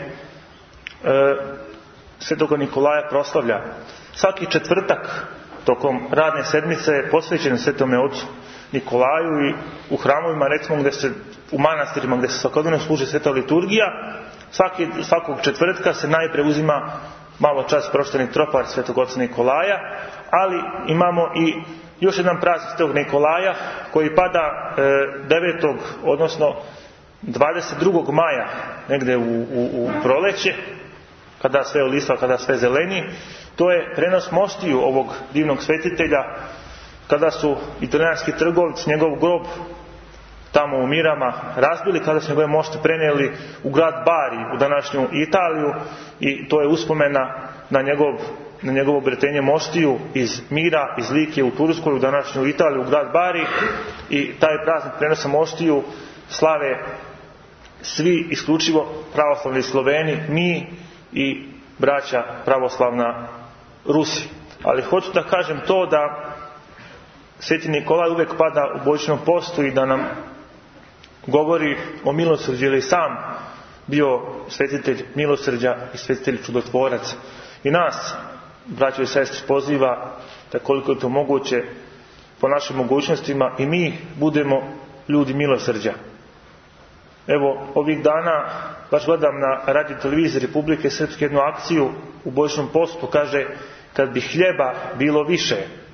Svetog Nikolaja proslavlja. Svaki četvrtak tokom radne sedmice je posvećen Svetome Ocu Nikolaju i u hramovima, recimo u manastirima gdje se svakodnevno služi sveta liturgija, svakog četvrtka se najprije uzima malo čas prošteni tropar Svetog Oca Nikolaja, ali imamo i još jedan praznik Svetog Nikolaja koji pada 9. odnosno 22. maja negdje u proleće, kada sve olistva, kada sve zeleni. To je prenos moštiju ovog divnog svetitelja, kada su italijanski trgovci njegov grob tamo u Mirama razbili, kada su njegove mošte prenijeli u grad Bari, u današnju Italiju, i to je uspomena na njegov na njegovo obretenje moštiju iz Mira, iz Like u Turskoj, u današnju Italiju, u grad Bari, i taj praznik prenosa moštiju slave svi isključivo pravoslavni Sloveni, mi i braća pravoslavna Rusi. Ali hoću da kažem to da Sveti Nikolaj uvijek pada u božićnom postu i da nam govori o milosrđu, jer je sam bio svetitelj milosrđa i svetitelj čudotvorac. I nas, braćo i sestre, poziva da koliko je to moguće po našim mogućnostima i mi budemo ljudi milosrđa. Evo, ovih dana baš gledam na radio televiziji Republike Srpske jednu akciju u božićnom postu, kaže kad bi hljeba bilo više.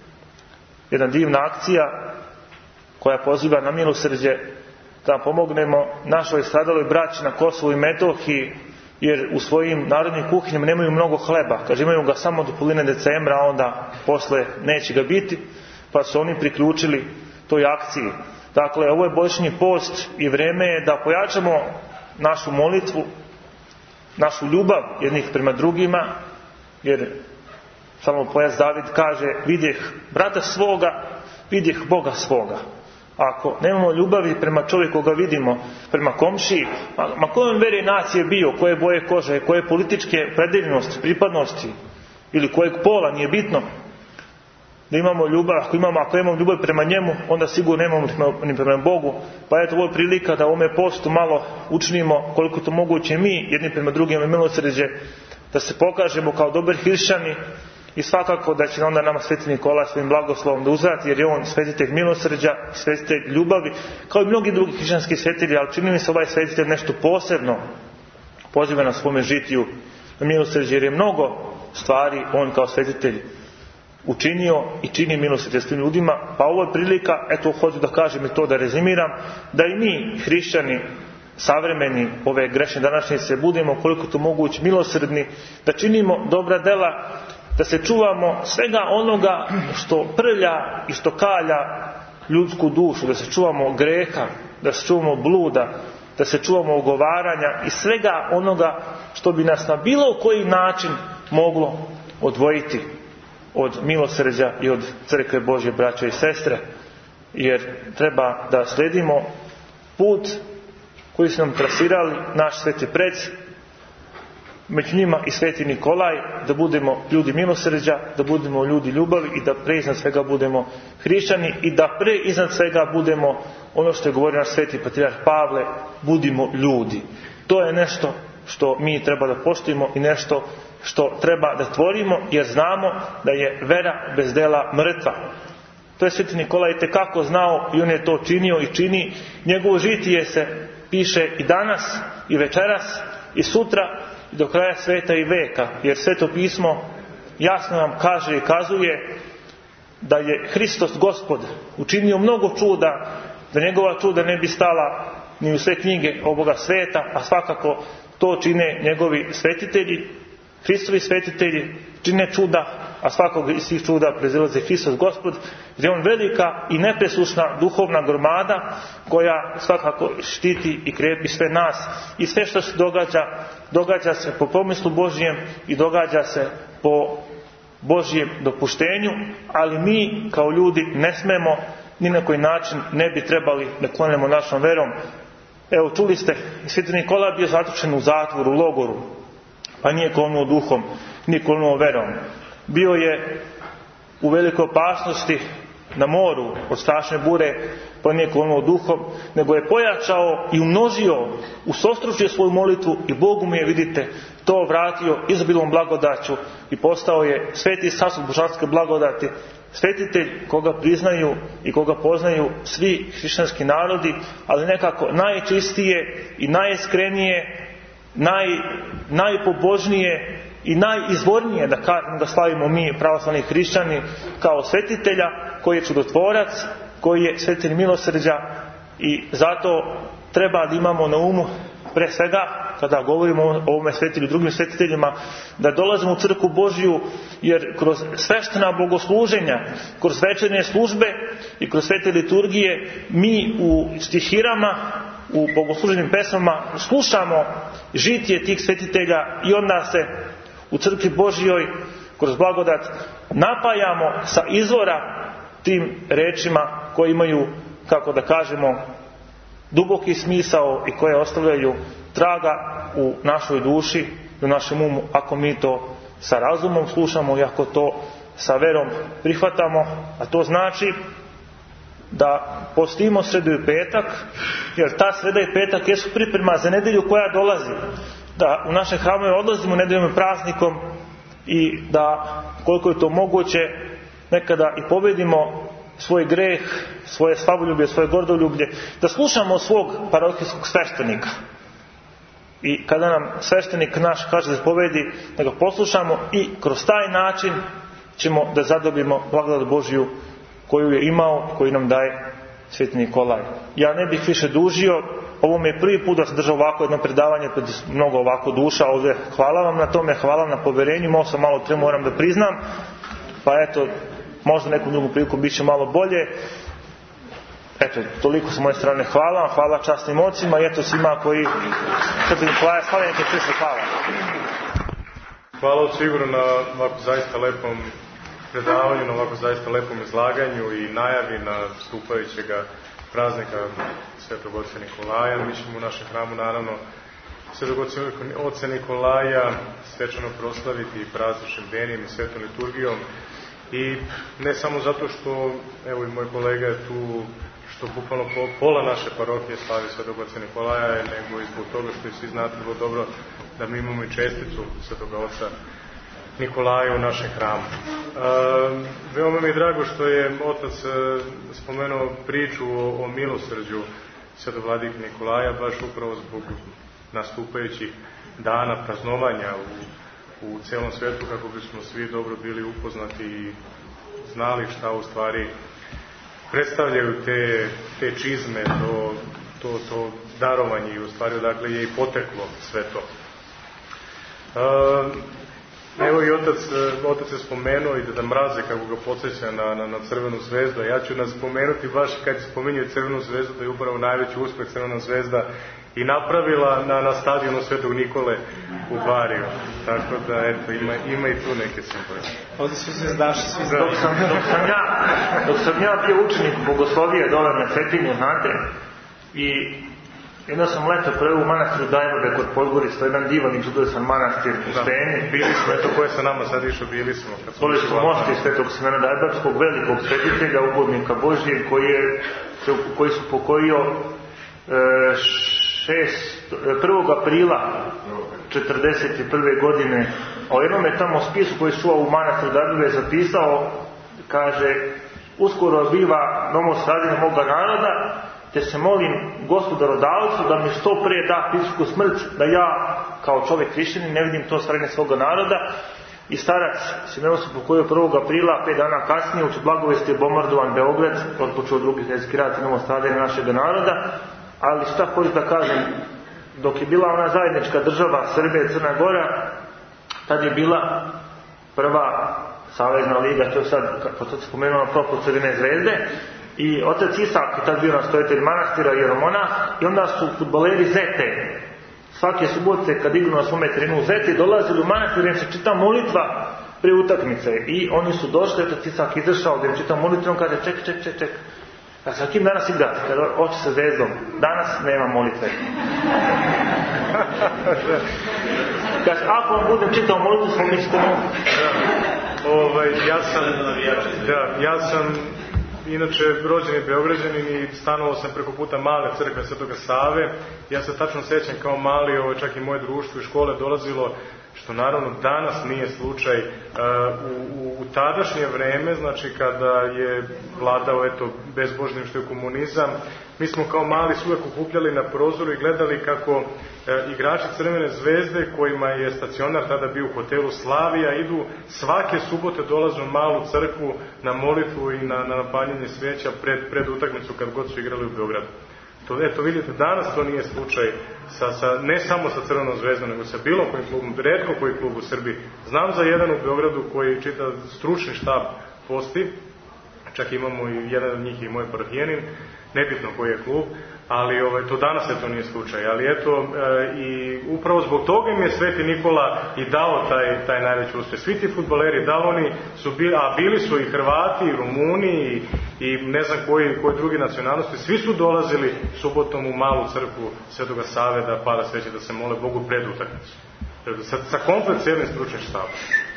Jedna divna akcija koja poziva na milosrđe, da pomognemo našoj stradaloj braći na Kosovu i Metohiji, jer u svojim narodnim kuhinjama nemaju mnogo hleba. Kaže, imaju ga samo do polovine decembra, a onda posle neće ga biti, pa su oni priključili toj akciji. Dakle, ovo je božićni post i vreme je da pojačamo našu molitvu, našu ljubav jednih prema drugima, jer psalmopojac David kaže, vidjeh brata svoga, vidjeh Boga svoga. Ako nemamo ljubavi prema čovjeku koga vidimo, prema komšiji, ma kojom veri nacije bio, koje boje kože, koje političke predeljenosti, pripadnosti ili kojeg pola, nije bitno, da imamo ljubav, ako imamo ljubav prema njemu, onda sigurno nemamo ni prema Bogu. Pa eto, ovo je prilika da u ovome postu malo učinimo koliko to moguće mi jedni prema drugima milosrđe, da se pokažemo kao dobri hrišćani. I svakako da će onda nama Sveti Nikolaj svojim blagoslovom da uzvrati, jer je on svetitelj milosrđa, svetitelj ljubavi, kao i mnogi drugi hrišćanski svetitelji, ali čini mi se ovaj svetitelj nešto posebno poziva na svome žitiju na milosrđe, jer je mnogo stvari on kao svetitelj učinio i čini milosrđe s tim ljudima. Pa ovo je prilika, eto hoću da kažem i to, da rezimiram, da i mi hrišćani savremeni ove grešne današnjice budemo koliko to moguće milosrdni, da činimo dobra dela, da se čuvamo svega onoga što prlja i što kalja ljudsku dušu, da se čuvamo greha, da se čuvamo bluda, da se čuvamo ogovaranja i svega onoga što bi nas na bilo koji način moglo odvojiti od milosrđa i od crkve Božje, braće i sestre, jer treba da sledimo put koji su nam trasirali naš sveti preci, među njima i Sveti Nikolaj, da budemo ljudi milosrđa, da budemo ljudi ljubavi i da pre iznad svega budemo hrišćani i da pre iznad svega budemo ono što je govorio naš sveti patrijarh Pavle, budimo ljudi. To je nešto što mi treba da poštujemo i nešto što treba da tvorimo, jer znamo da je vera bez dela mrtva. To je Sveti Nikolaj itekako znao i on je to činio i čini. Njegovo žitije se piše i danas i večeras i sutra i do kraja sveta i veka, jer Sveto pismo jasno nam kaže i kazuje da je Hristos Gospod učinio mnogo čuda, da njegova čuda ne bi stala ni u sve knjige ovoga sveta, a svakako to čine njegovi svetitelji, Hristovi svetitelji čine čuda, a svakog iz svih čuda proizilazi Hristos Gospod, jer je on velika i nepresušna duhovna gromada koja svakako štiti i krepi sve nas. I sve što se događa se po pomislu Božjem i događa se po Božjem dopuštenju, ali mi kao ljudi ne smemo, ni na koji način ne bi trebali da klonemo našom verom. Evo, čuli ste, Sveti Nikolaj bio zatočen u zatvoru, u logoru, pa nije klonuo duhom, nije klonuo verom. Bio je u velikoj opasnosti na moru od strašne bure, pa nije klonuo duhom, nego je pojačao i umnožio, usostručio svoju molitvu i Bogu mu je, vidite, to vratio izobilnom blagodaću i postao je sveti sasud božanske blagodati, svetitelj koga priznaju i koga poznaju svi hrišćanski narodi, ali nekako najčistije i najiskrenije, najpobožnije i najizvornije da slavimo mi pravoslavni hrišćani kao svetitelja koji je čudotvorac, koji je svetitelj milosrđa. I zato treba da imamo na umu pre svega kada govorimo o ovome svetitelju, drugim svetiteljima, da dolazimo u crkvu Božju, jer kroz sveštena bogosluženja, kroz večernje službe i kroz svete liturgije mi u stihirama, u bogosluženim pesmama slušamo žitije tih svetitelja i onda se u crkvi Božjoj kroz blagodat napajamo sa izvora tim rečima koje imaju, kako da kažemo, duboki smisao i koje ostavljaju traga u našoj duši i u našem umu, ako mi to sa razumom slušamo i ako to sa verom prihvatamo. A to znači da postimo sredu i petak, jer ta sreda i petak jesu priprema za nedelju koja dolazi, da u naše hramove odlazimo nedeljom i praznikom i da, koliko je to moguće, nekada i pobedimo svoj greh, svoje slavoljublje, svoje gordoljublje, da slušamo svog parohijskog sveštenika. I kada nam sveštenik naš kaže da pobedi, da ga poslušamo i kroz taj način ćemo da zadobijemo blagodat Božju koju je imao, koju nam daje Sveti Nikolaj. Ja ne bih više dužio, ovo mi je prvi put da sam držao ovako jedno predavanje pred mnogo ovako duša ovdje. Hvala vam na tome, hvala vam na poverenju, imao sam malo tremu, moram da priznam, pa eto, možda nekom drugom priliku bit će malo bolje. Eto, toliko s moje strane, hvala vam, hvala časnim ocima i eto svima koji Sveti Nikolaja slavljenje Hrista, hvala. Hvala od sigurno na ovako zaista lepom predavanju, na ovako zaista lepom izlaganju i najavi na stupajućega praznika Svetog Oca Nikolaja. Mi ćemo u našem hramu naravno Svetog Oca Nikolaja svečano proslaviti i prazničnim denjem i svetom liturgijom. I ne samo zato što, evo i moj kolega je tu, što bukvalno pola naše parohije slavi Svetog Oca Nikolaja, nego i zbog toga što i svi znate vrlo dobro da mi imamo i česticu Svetog Oca Nikolaja u našem hramu. Veoma mi je drago što je otac spomenuo priču o milosrđu Svetog Vladike Nikolaja, baš upravo zbog nastupajućih dana praznovanja u celom svetu, kako bismo svi dobro bili upoznati i znali šta u stvari predstavljaju te čizme, to darovanje i u stvari odakle je i poteklo sve to. Evo i otac je spomenuo i Deda Mraze kako ga podsjeća na Crvenu zvezdu, a ja ću nas spomenuti baš kad se spominje Crvenu zvezdu, da je upravo najveći uspeh Crvena zvezda i napravila na stadionu Svetog Nikole u Bariju. Tako da, eto, ima i tu neke simbole. Ovdje su zvezdaši, svi dok sam ja bio učenik bogoslovije dole na Cetinju, znate, i jedno sam leto prvo u manastiru Dajvobe kod Podgorica, jedan divan i čudosan manastir u Steni. Bili smo, eto koje sa nama sad išao, bili smo. Bili smo mošti Svetog Simena Dajbarskog, velikog svetitelja, ugodnika Božijeg, koji su pokojio 1. aprila 1941. godine. A u jednom je tamo spisu koji su u manastiru Dajvobe zapisao, kaže, uskoro biva novo stradanje moga naroda, te se molim gospodarodavcu da mi što prije da fizičku smrt, da ja kao čovjek hrišćanin ne vidim to stradanje svoga naroda. I starac Simeon se pokojio 1. aprila, 5 dana kasnije, uči blagovesti je bombardovan Beograd, otpočeo drugi svjetski rat i novo stradanje našeg naroda. Ali šta hoću da kažem, dok je bila ona zajednička država Srbija i Crna Gora, tad je bila prva savezna liga, to je sad, kako to se spomenuo na propos Crvene zvezde, i otac Isak je tad bio nastojitelj manastira i jeromonah, i onda su fudbaleri Zete svake subote kad igru na svome terenu u Zeti dolazili u manastir da im se čita molitva prije utakmice, i oni su došli, otac Isak izašao da im čita molitvu, on kaže ček, a sa kim danas igrati? Kada oči sa Zvezdom, danas nema molitve. Kaže, ako vam budem čitao molitvu, smo mi ćete ja sam inače rođeni Beograđanin i stanovao sam preko puta male crkve Svetoga Save. Ja se tačno sjećam kao mali, čak i moje društvo i škole dolazilo, što naravno danas nije slučaj, u tadašnje vreme, znači kada je vladao bezbožnim što je komunizam, mi smo kao mali se uvijek okupljali na prozoru i gledali kako igrači Crvene zvezde, kojima je stacionar tada bio u hotelu Slavija, idu svake subote, dolaze u malu crkvu na molitvu i na napaljenje sveća pred utakmicu kad god su igrali u Beogradu. Eto vidite, danas to nije slučaj ne samo sa Crvenom zvezdom, nego sa bilo kojim klubom, retko koji klub u Srbiji. Znam za jedan u Beogradu koji čita stručni štab posti, čak imamo i jedan od njih i moj parohijanin, nebitno koji je klub, ali to danas to nije slučaj, ali eto i upravo zbog toga im je Sveti Nikola i dao taj najveći uspjeh. Svi ti fudbaleri, da oni su bili, a bili su i Hrvati, i Rumuni, i ne znam koji drugi nacionalnosti, svi su dolazili subotom u malu crkvu Svetoga Save da pada sveće, da se mole Bogu pred utakmicu. Sa komplet cijelim stručnim štabom.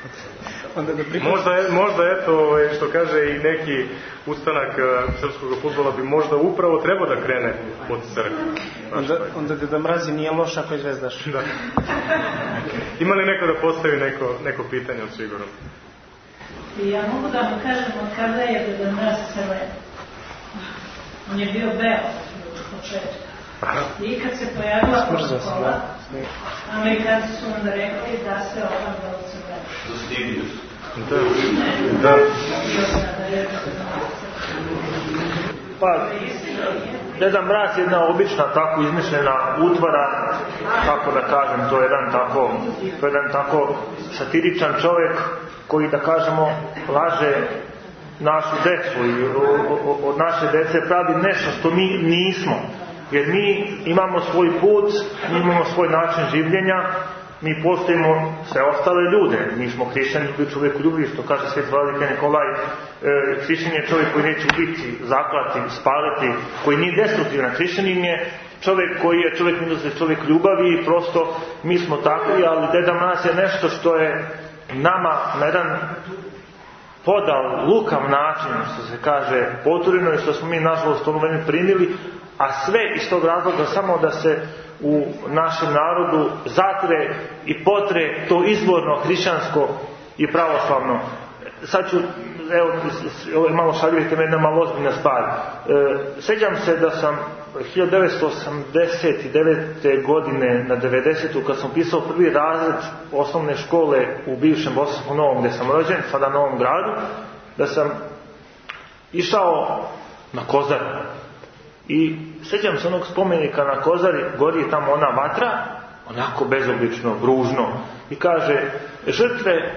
Možda eto, što kaže i neki ustanak srpskog fudbala bi možda upravo trebao da krene od crkve. Onda Deda Mrazi nije loš ako je zvezdaš. Da. Ima li neko da postavi neko pitanje od Sigurno? Ja mogu da vam kažem od kada je Deda Mraz sele. On je bio beo od početka. I kad se pojavila Coca-Cola, Amerikanci su onda rekli da se opravdalo crveno. Zastidio se. Da. Pa, Deda Mraz je jedna obična tako izmišljena utvara, kako da kažem, to je jedan tako satiričan čovjek koji, da kažemo, laže našu decu i od naše dece pravi nešto što mi nismo. Jer mi imamo svoj put, mi imamo svoj način življenja, mi postojimo sve ostale ljude. Mi smo hrišćani, čovjekoljubivi, što kaže Sveti Vladika Nikolaj. Hrišćan je čovjek koji neće ubiti, zaklati, spaliti, koji nije destruktivan. Hrišćanin je čovjek koji je čovjek milosti, čovjek ljubavi i prosto mi smo takvi, ali Deda Mraz je nešto što je nama na jedan podal, lukav način, što se kaže, potureno i što smo mi nažalost ono vreme primili, a sve iz tog razloga samo da se u našem narodu zatre i potre to izvorno hrišćansko i pravoslavno. Sad ću, evo malo šaljivite me jedna malo ozbiljna stvar. Sjećam se da sam 1989. godine na 90. kad sam pisao prvi razred osnovne škole u bivšem Bosanskom Novom gdje sam rođen, sada Novom Gradu, da sam išao na Kozar. I sjećam se onog spomenika na Kozari, gori je tamo ona vatra, onako bezoblično, ružno, i kaže, žrtve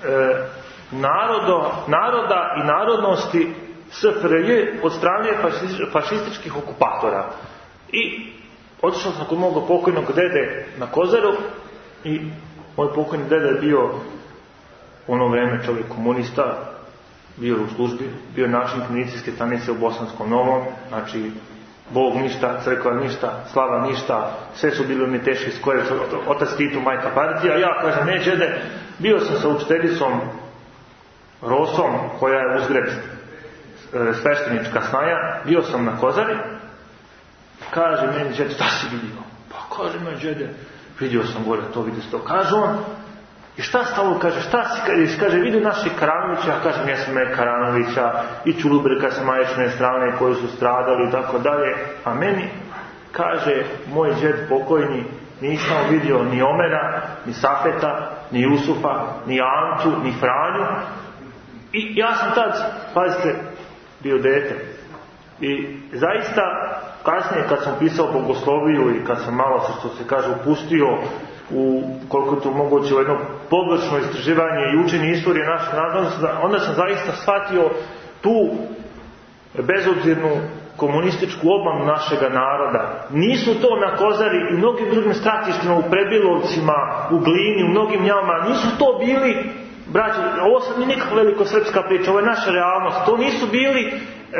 naroda i narodnosti SFRJ od strane fašističkih okupatora. I otišao sam kod mog pokojnog dede na Kozaru i moj pokojni dede je bio u ono vrijeme čovjek komunista, bio u službi, bio načelnik milicijske stanice u Bosanskom Novom, znači Bog ništa, crkva ništa, slava ništa, sve su bili oni teški s koje otac Tito, majka partija. Ja kažem, ne džede, bio sam sa učiteljicom Rosom, koja je uzgred sveštenička snaja, bio sam na Kozari, kaže meni džede, šta si vidio? Pa kaže meni džede, vidio sam gore, to vidio se to. Kaže on, i šta stalo, kaže, šta si, kaže, vidio naših Karanovića, ja kažem, jesam Karanovića i Čulubrka sa majčine strane koji su stradali i tako dalje, a meni, kaže, moj džed pokojni, nisam vidio ni Omera, ni Safeta, ni Jusufa, ni Antu, ni Franju, i ja sam tad, pazite, bio dete. I zaista, kasnije kad sam pisao bogosloviju i kad sam malo, što se kaže, upustio u, koliko je to moguće, u jedno površno istraživanje i učenje istorije našeg naroda, onda sam zaista shvatio tu bezobzirnu komunističku obmanu našega naroda. Nisu to na Kozari i mnogim drugim stratištima, u Prebilovcima, u Glini, u mnogim jamama, nisu to bili, braći, ovo sad nije nikakva velikosrpska priča, ovo je naša realnost, to nisu bili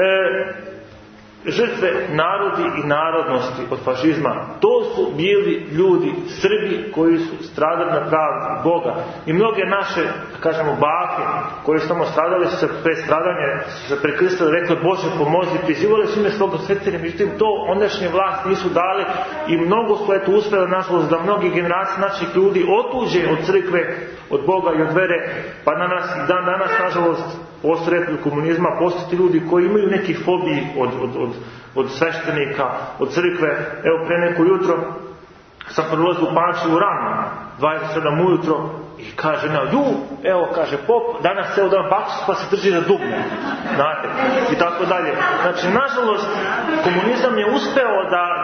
žrtve narodi i narodnosti od fašizma. To su bili ljudi, Srbi, koji su stradali na pravdi Boga. I mnoge naše, kažemo, bake, koje su tamo stradali, su se pre stradanja, su se prekrstili, rekli, Bože pomozi, prizivali su ime svoga svetitelja, međutim, to ondašnje vlasti nisu dali i mnogo su eto uspjeli, nažalost, da mnogi generacije naših ljudi otuđe od crkve, od Boga i od vere, pa danas, nažalost, postoje komunizma, postoje ljudi koji imaju neki fobiji od sveštenika, od crkve. Evo, pre neko jutro sam prolazio u Pančevu rano, 27 ujutro i kaže žena, evo, kaže pop, danas ceo dan baksus pa se drži za dugme, znate, i tako dalje. Znači, nažalost, komunizam je uspeo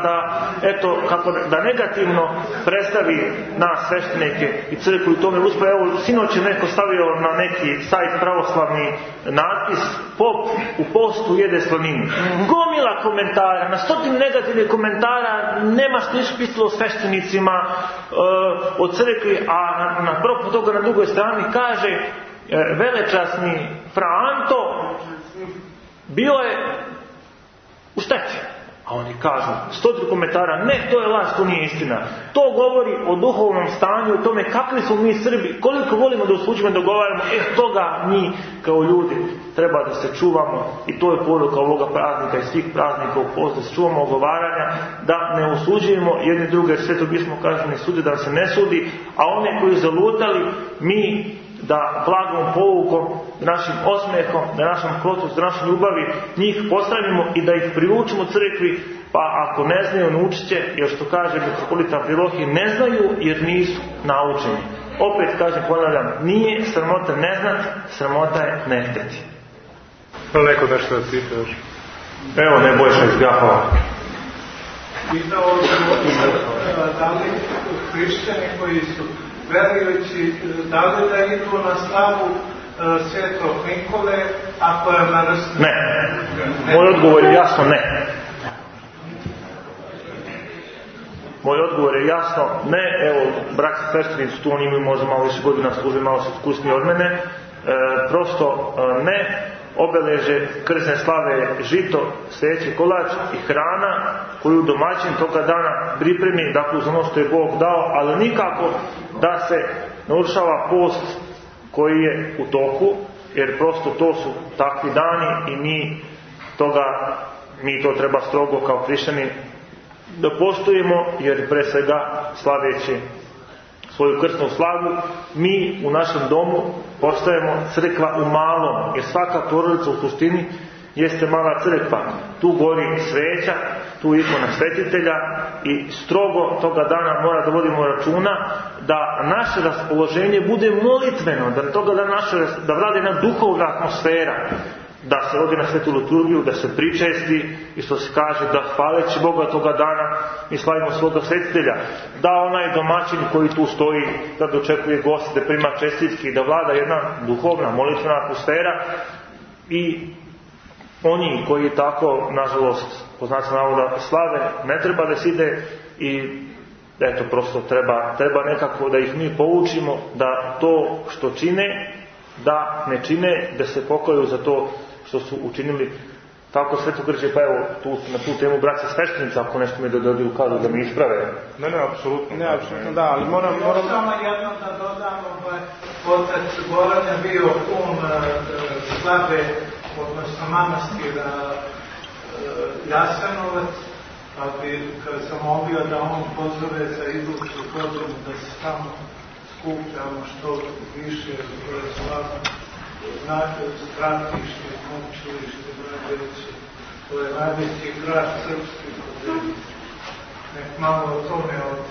da negativno predstavi nas sveštenike i crkvu i tome uspeo. Evo, sinoć je neko stavio na neki sajt pravoslavni natpis, pop u postu jede slaninu. Gomila komentara, na 100 negativnih komentara, nema što nisu pisalo o sveštenicima, o crkvi, a naprotiv toga na drugoj strani kaže velečasni fra Anto bio je u šteti. A oni kažu, 100 komentara, ne, to je laž, to nije istina. To govori o duhovnom stanju, o tome kakvi smo mi Srbi, koliko volimo da usluđujemo, da govaramo, toga mi kao ljudi treba da se čuvamo i to je poruka ovoga praznika i svih praznika u postu, da se čuvamo ogovaranja, da ne osuđujemo jedni druge, Sveto pismo kaže, ne sudi, da se ne sudi, a one koji zalutali, mi da blagom poukom, našim osmehom, da našom krotosti, da našoj ljubavi njih postavimo i da ih priučimo crkvi, pa ako ne znaju, naučit će, jer što kaže metropolita Amfilohije, ne znaju jer nisu naučeni. Opet kažem, ponavljam, nije sramota ne znati, sramota je ne hteti. Neko nešto da pita još? Evo, ne Bojša izgapava. Pitao da li hrišćani koji su verujući, da li da idu na slavu Svetog Nikole, ako je na vrstu? Ne. Moj odgovor je jasno ne. Moj odgovor je jasno ne. Evo, braći sveštenici tu, oni imaju možda malo više godina služe, malo su iskusniji od mene. Prosto ne. Obeleže krsne slave je žito, sveće, kolač i hrana koju domaćin toga dana pripremi, dakle uz ono što je Bog dao, ali nikako da se narušava post koji je u toku, jer prosto to su takvi dani i mi to treba strogo kao hrišćani da poštujemo, jer pre svega slaveći svoju krsnu slavu, mi u našem domu postajemo crkva u malom, jer svaka porodica u suštini jeste mala crkva. Tu gori sveća, tu idemo na svetitelja i strogo toga dana mora da vodimo računa da naše raspoloženje bude molitveno, da toga dana da vlade jedna duhovna atmosfera, da se odi na svetu liturgiju, da se pričesti i što se kaže da hvaleći Boga toga dana mi slavimo svoga svetitelja, da onaj domaćin koji tu stoji da dočekuje goste, da prima čestitke, da vlada jedna duhovna molitvena atmosfera i oni koji tako, nažalost, po znacima navoda slave, ne treba da se ide i eto, prosto treba nekako da ih mi poučimo da to što čine, da ne čine, da se pokaju za to što su učinili. Tako Sveto Grđe, pa evo, na tu temu braća sveštenica, ako nešto mi dodaju, kažu da mi isprave. Ne, apsolutno. Ne, apsolutno, da, ali moram... Samo jedno da dodam, otac Goran je bio slave, odnosno manastira Jasenovac, pa bi, kada sam molio da on pozove za iduću godinu, da se tamo skupljamo što više slava, stratište, momčilište, Bradeće, to je najveći grad srpski, nek malo o tome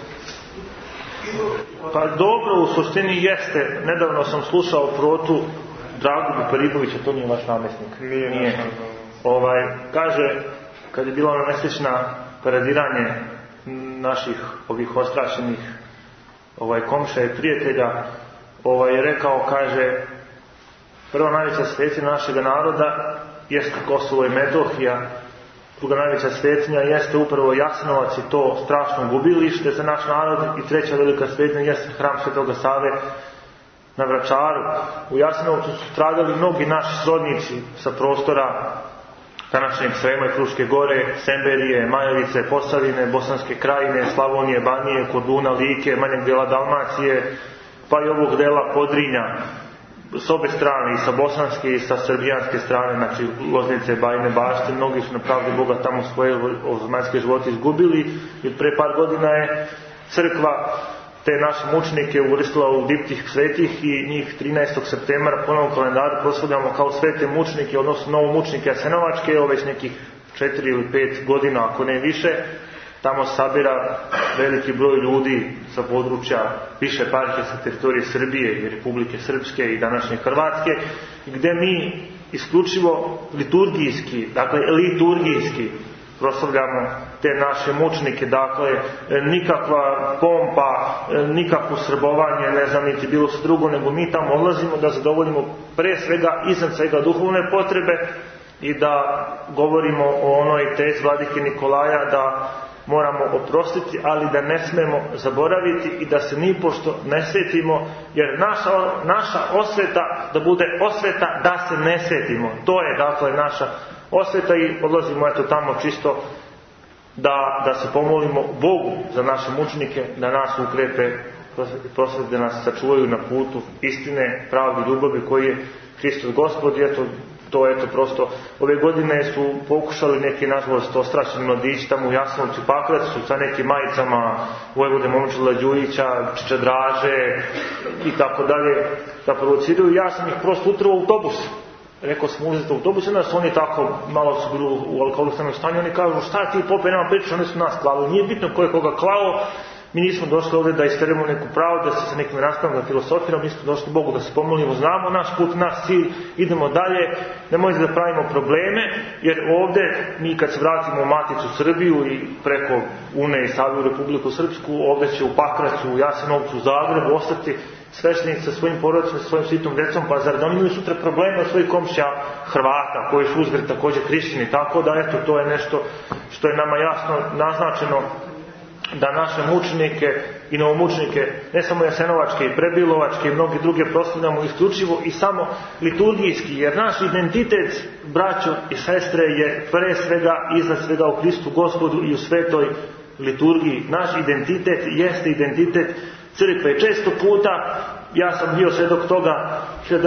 Pa dobro, u suštini jeste. Nedavno sam slušao protu Dragu Peribovića, to nije vaš namjesnik. Nije. Kaže, kad je bila ona mesečna paradiranje naših ovih ostrašenih komša i prijatelja, je rekao, kaže, prva najveća svetinja našega naroda jeste Kosovo i Metohija, druga najveća svetinja jeste upravo Jasenovac i to strašno gubilište za naš narod, i treća velika svetinja jeste hram Svetoga Save na Vračaru. U Jasenovcu su stradali mnogi naši srodnici sa prostora današnjeg Srema i Fruške gore, Semberije, Majevice, Posavine, Bosanske krajine, Slavonije, Banije, Korduna, Like, manjeg dela Dalmacije, pa i ovog dela Podrinja, s obe strane, i sa bosanske i sa srbijanske strane, znači Loznice, Bajine, Bašte. Mnogi su na pravdi Boga tamo svoje zemaljske živote izgubili, i pre par godina je crkva te naše mučnike uvrstila u diptih svetih i njih 13. septembra po novom kalendaru proslavljamo kao svete mučnike, odnosno novo mučnike Jasenovačke, već nekih 4 ili 5 godina, ako ne više. tamo sabira veliki broj ljudi sa područja više eparhijske teritorije Srbije i Republike Srpske i današnje Hrvatske, gdje mi isključivo liturgijski, dakle liturgijski proslavljamo te naše mučnike, dakle nikakva pompa, nikakvo srbovanje, ne znam niti bilo što drugo, nego mi tamo odlazimo da zadovoljimo pre svega, iznad svega duhovne potrebe i da govorimo o onoj tezi vladike Nikolaja da moramo oprostiti, ali da ne smemo zaboraviti i da se nipošto ne svetimo, jer naša osveta da bude osveta da se ne svetimo. To je dakle naša osveta i odlazimo eto tamo čisto da se pomolimo Bogu za naše mučenike, da nas ukrepe, prosvete, da nas sačuvaju na putu istine, pravde i ljubavi koji je Hristos Gospod. I eto prosto ove godine su pokušali neki nažalost ostrašćeni mladići tamo u Jasenovcu i Pakracu sa nekim majicama Vojvode Momčila Đujića, Čiča Draže i tako dalje da provociraju. Ja sam ih prosto utrao u autobus. Rekao sam uzeti autobus, onda su oni tako malo su bili u alkoholisanom stanju, oni kažu šta ti pope nema priča, oni su nas klali. Nije bitno ko je koga klao, mi nismo došli ovdje da isteremo neku pravu, da se sa nekim raspravimo, da filosofiramo, mi smo došli Bogu da se pomolimo, znamo naš put, naš cilj, idemo dalje, nemojte da pravimo probleme, jer ovdje mi kad se vratimo u Maticu Srbiju i preko Une i Savu Republiku Srpsku, ovdje će u Pakracu, u Jasenovcu, u Zagrebu ostati sveštenici sa svojim porodicama, sa svojim sitnom djecom, pa zar da oni imaju sutra probleme od svojih komšija Hrvata, koji su uzgred također hrišćani, tako da eto to je nešto što je nama jasno naznačeno, da naše mučenike i novomučenike, ne samo jasenovačke i prebilovačke i mnogi druge proslavljamo isključivo i samo liturgijski, jer naš identitet, braćo i sestre, je pre svega iznad svega u Hristu Gospodu i u svetoj liturgiji. Naš identitet jeste identitet crkve. Često puta, ja sam bio svjedok toga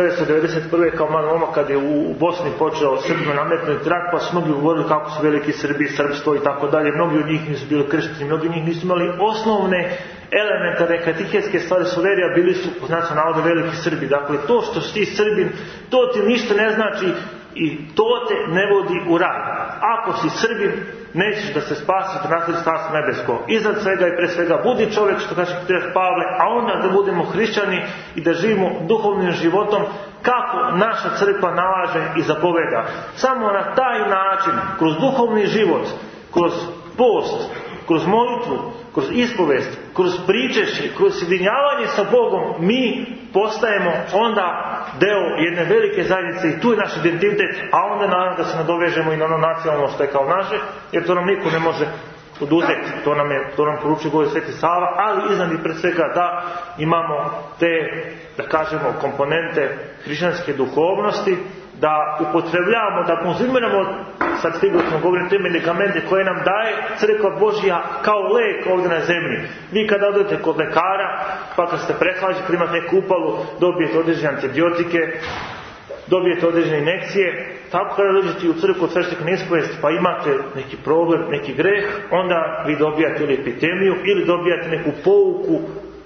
1991. kao mali momak kad je u Bosni počeo Srbima nametnuti rat, pa su mnogi govorili kako su veliki Srbi, srpstvo i tako dalje. Mnogi od njih nisu bili kršteni, mnogi od njih nisu imali osnovne elementarne katehetske stvari suverija, bili su, znači navode, veliki Srbi. Dakle, to što si ti Srbin, to ti ništa ne znači i to te ne vodi u raj. Ako si Srbin, nećeš da se spasiš, da naslediš Carstvo nebesko. Iznad svega i pre svega budi čovjek, što kaže Pavle, a onda da budemo hrišćani i da živimo duhovnim životom kako naša crkva nalaže i zapoveda. Samo na taj način, kroz duhovni život, kroz post, kroz molitvu, kroz ispovest, kroz pričešće, kroz sjedinjavanje sa Bogom, mi postajemo onda deo jedne velike zajednice i tu je naš identitet, a onda naravno da se nadovežemo i na ono nacionalno što je kao naše, jer to nam niko ne može oduzeti, to nam poručuje Gospod Sveti Sava, ali iznad i pred svega da imamo te, da kažemo, komponente hrišćanske duhovnosti, da upotrebljavamo, da konzumiramo, sad stigli smo govoriti, te medikamente koje nam daje Crkva Božja kao lek ovdje na zemlji. Vi kada odete kod lekara, pa kad ste prehlađeni, kad imate neku upalu, dobijete određene antibiotike, dobijete određene injekcije, tako kada dođete u crkvu od sveštenika na ispovest, pa imate neki problem, neki greh, onda vi dobijate ili epidemiju, ili dobijate neku pouku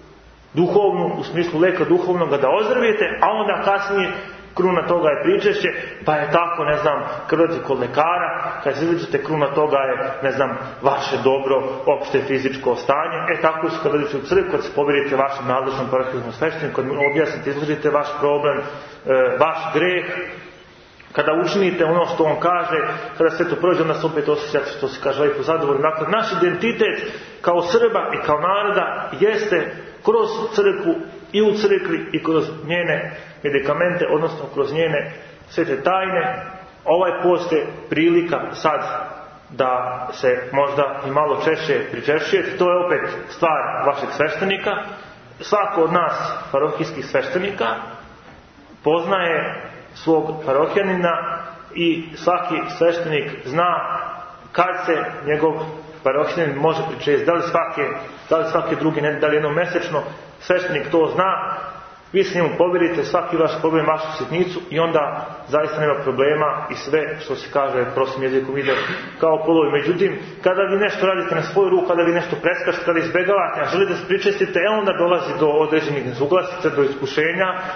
duhovnu, u smislu leka duhovnog da ozdravite, a onda kasnije kruna toga je pričešće, pa je tako, ne znam, kad odete kod lekara, kad se izličite, kruna toga je, ne znam, vaše dobro, opšte fizičko stanje. Tako su kad odete u crkvu, kad se povjerite vašem nadležnom parohijskom svešteniku, kad mu objasnite, izličite vaš problem, vaš greh, kada učinite ono što on kaže, kada sve to prođe, onda se opet osjećate što se kaže lepo zadovoljno. Dakle, naš identitet kao Srba i kao naroda jeste kroz crkvu i u crkvi i kroz njene medikamente, odnosno kroz njene svete tajne. Ovaj post je prilika sad da se možda i malo češće pričešćujete. To je opet stvar vašeg sveštenika. Svako od nas parohijskih sveštenika poznaje svog parohjanina i svaki sveštenik zna kad se njegov parohjanin može pričesti. Da li svake druge, da li jednom mesečno, sveštenik to zna. Vi s njemu povjerite svaki vaš problem, vašu sitnicu i onda zaista nema problema i sve što se kaže prostim jezikom ide kao polovi. Međutim, kada vi nešto radite na svoju ruku, kada vi nešto preskačete, kada izbjegavate, a želite da se pričestite, onda dolazi do određenih nesuglasica, do iskušenja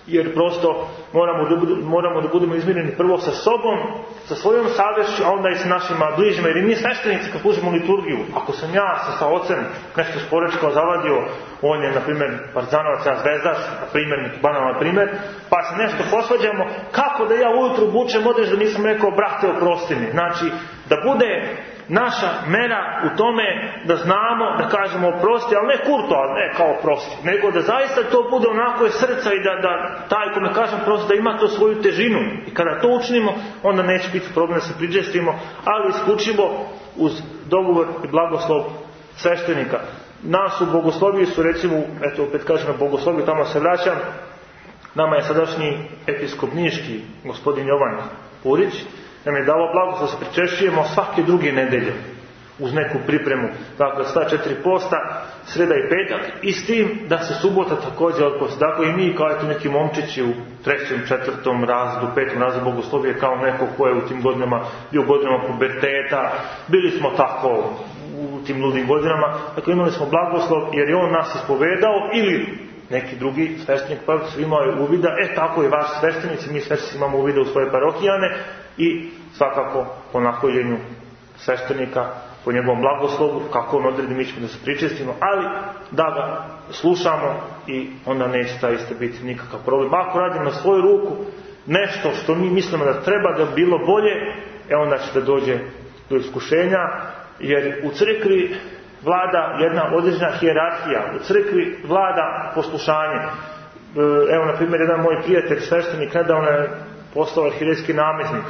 jer prosto moramo da budemo izmireni prvo sa sobom, sa svojom savješću, a onda i sa našima bližnjima, jer i mi sveštenici kad služimo liturgiju, ako sam ja sa ocem nešto sporečko zavadio, on je, na primjer, partizanovac, ja zvezdaš, na primjer, banalan primjer, pa se nešto posvađamo, kako da ja ujutru bučem odeš da nisam rekao, brate, oprosti mi. Znači, da bude naša mera u tome da znamo, da kažemo oprosti, ali ne kurto, ali ne kao oprosti, nego da zaista to bude onako iz srca i da taj kome kažem prosto da ima to svoju težinu. I kada to učinimo, onda neće biti problem da se priđestimo, ali isključivo uz dogovor i blagoslov sveštenika. Nas u bogosloviji su, recimo, eto opet kažem na bogosloviju, tamo se vraćam, nama je sadašnji episkop niški, gospodin Jovan Purić, nam je dao blagoslov da se pričešćujemo svake druge nedelje uz neku pripremu. Dakle, sva 4 posta, sreda i petak, i s tim da se subota također otposti. Dakle, i mi kao eto neki momčići u 3., 4. razredu, 5. razredu bogoslovije, kao neko ko je u tim godinama bio godinama puberteta, bili smo tako u tim ludim godinama. Dakle, imali smo blagoslov jer je on nas ispovedao ili neki drugi sveštenik pa su imali uvida, tako je vaš sveštenici, mi sveštenici imamo uvida u svoje parohijane i svakako po naholjenju sveštenika, po njegovom blagoslovu, kako on odredi, mi ćemo da se pričestimo, ali da ga slušamo i onda neće ta isto biti nikakav problem. Ako radimo na svoju ruku nešto što mi mislimo da treba da bilo bolje, onda će da dođe do iskušenja, jer u crkvi vlada jedna određena hijerarhija, u crkvi vlada poslušanje. Evo, na primjer, jedan moj prijatelj, sveštenik, nedavno je postao arhirejski namjesnik.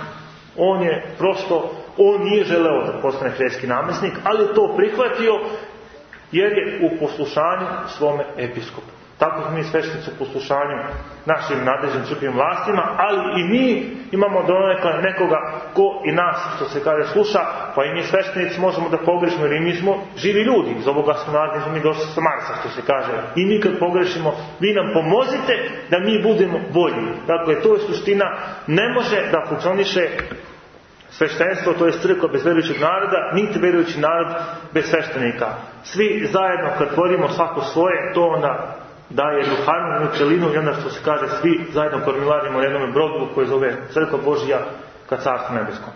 On nije želeo da postane arhirejski namjesnik, ali je to prihvatio jer je u poslušanju svome episkopu. Tako smo mi sveštenici u poslušanju našim nadležnim crkvenim vlastima, ali i mi imamo donekle nekoga ko i nas, što se kaže, sluša, pa i mi sveštenici možemo da pogrešimo, jer i mi smo živi ljudi, iz ovoga smo nadležni, mi došli sa Marsa, što se kaže. I mi kad pogrešimo, vi nam pomozite da mi budemo bolji. Dakle, to je suština, ne može da funkcioniše sveštenstvo, to je crkva bez verujućeg naroda, niti verujući narod bez sveštenika. Svi zajedno kad tvorimo svako svoje, to onda daje jednu harmoniju, celinu, i onda, što se kaže, svi zajedno kormilarimo na jednom brodu koji zove Crkva Božja ka Carstvu nebeskom.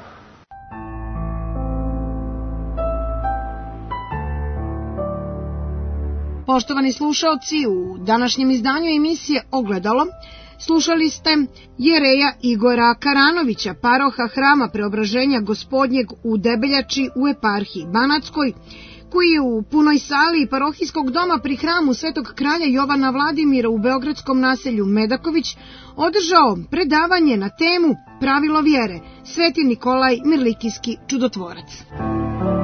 Poštovani slušaoci, u današnjem izdanju emisije Ogledalo slušali ste jereja Igora Karanovića, paroha Hrama Preobraženja Gospodnjeg u Debeljači u eparhiji Banatskoj, koji je u punoj sali parohijskog doma pri hramu Svetog kralja Jovana Vladimira u beogradskom naselju Medaković održao predavanje na temu Pravilo vjere, Sveti Nikolaj Mirlikijski čudotvorac.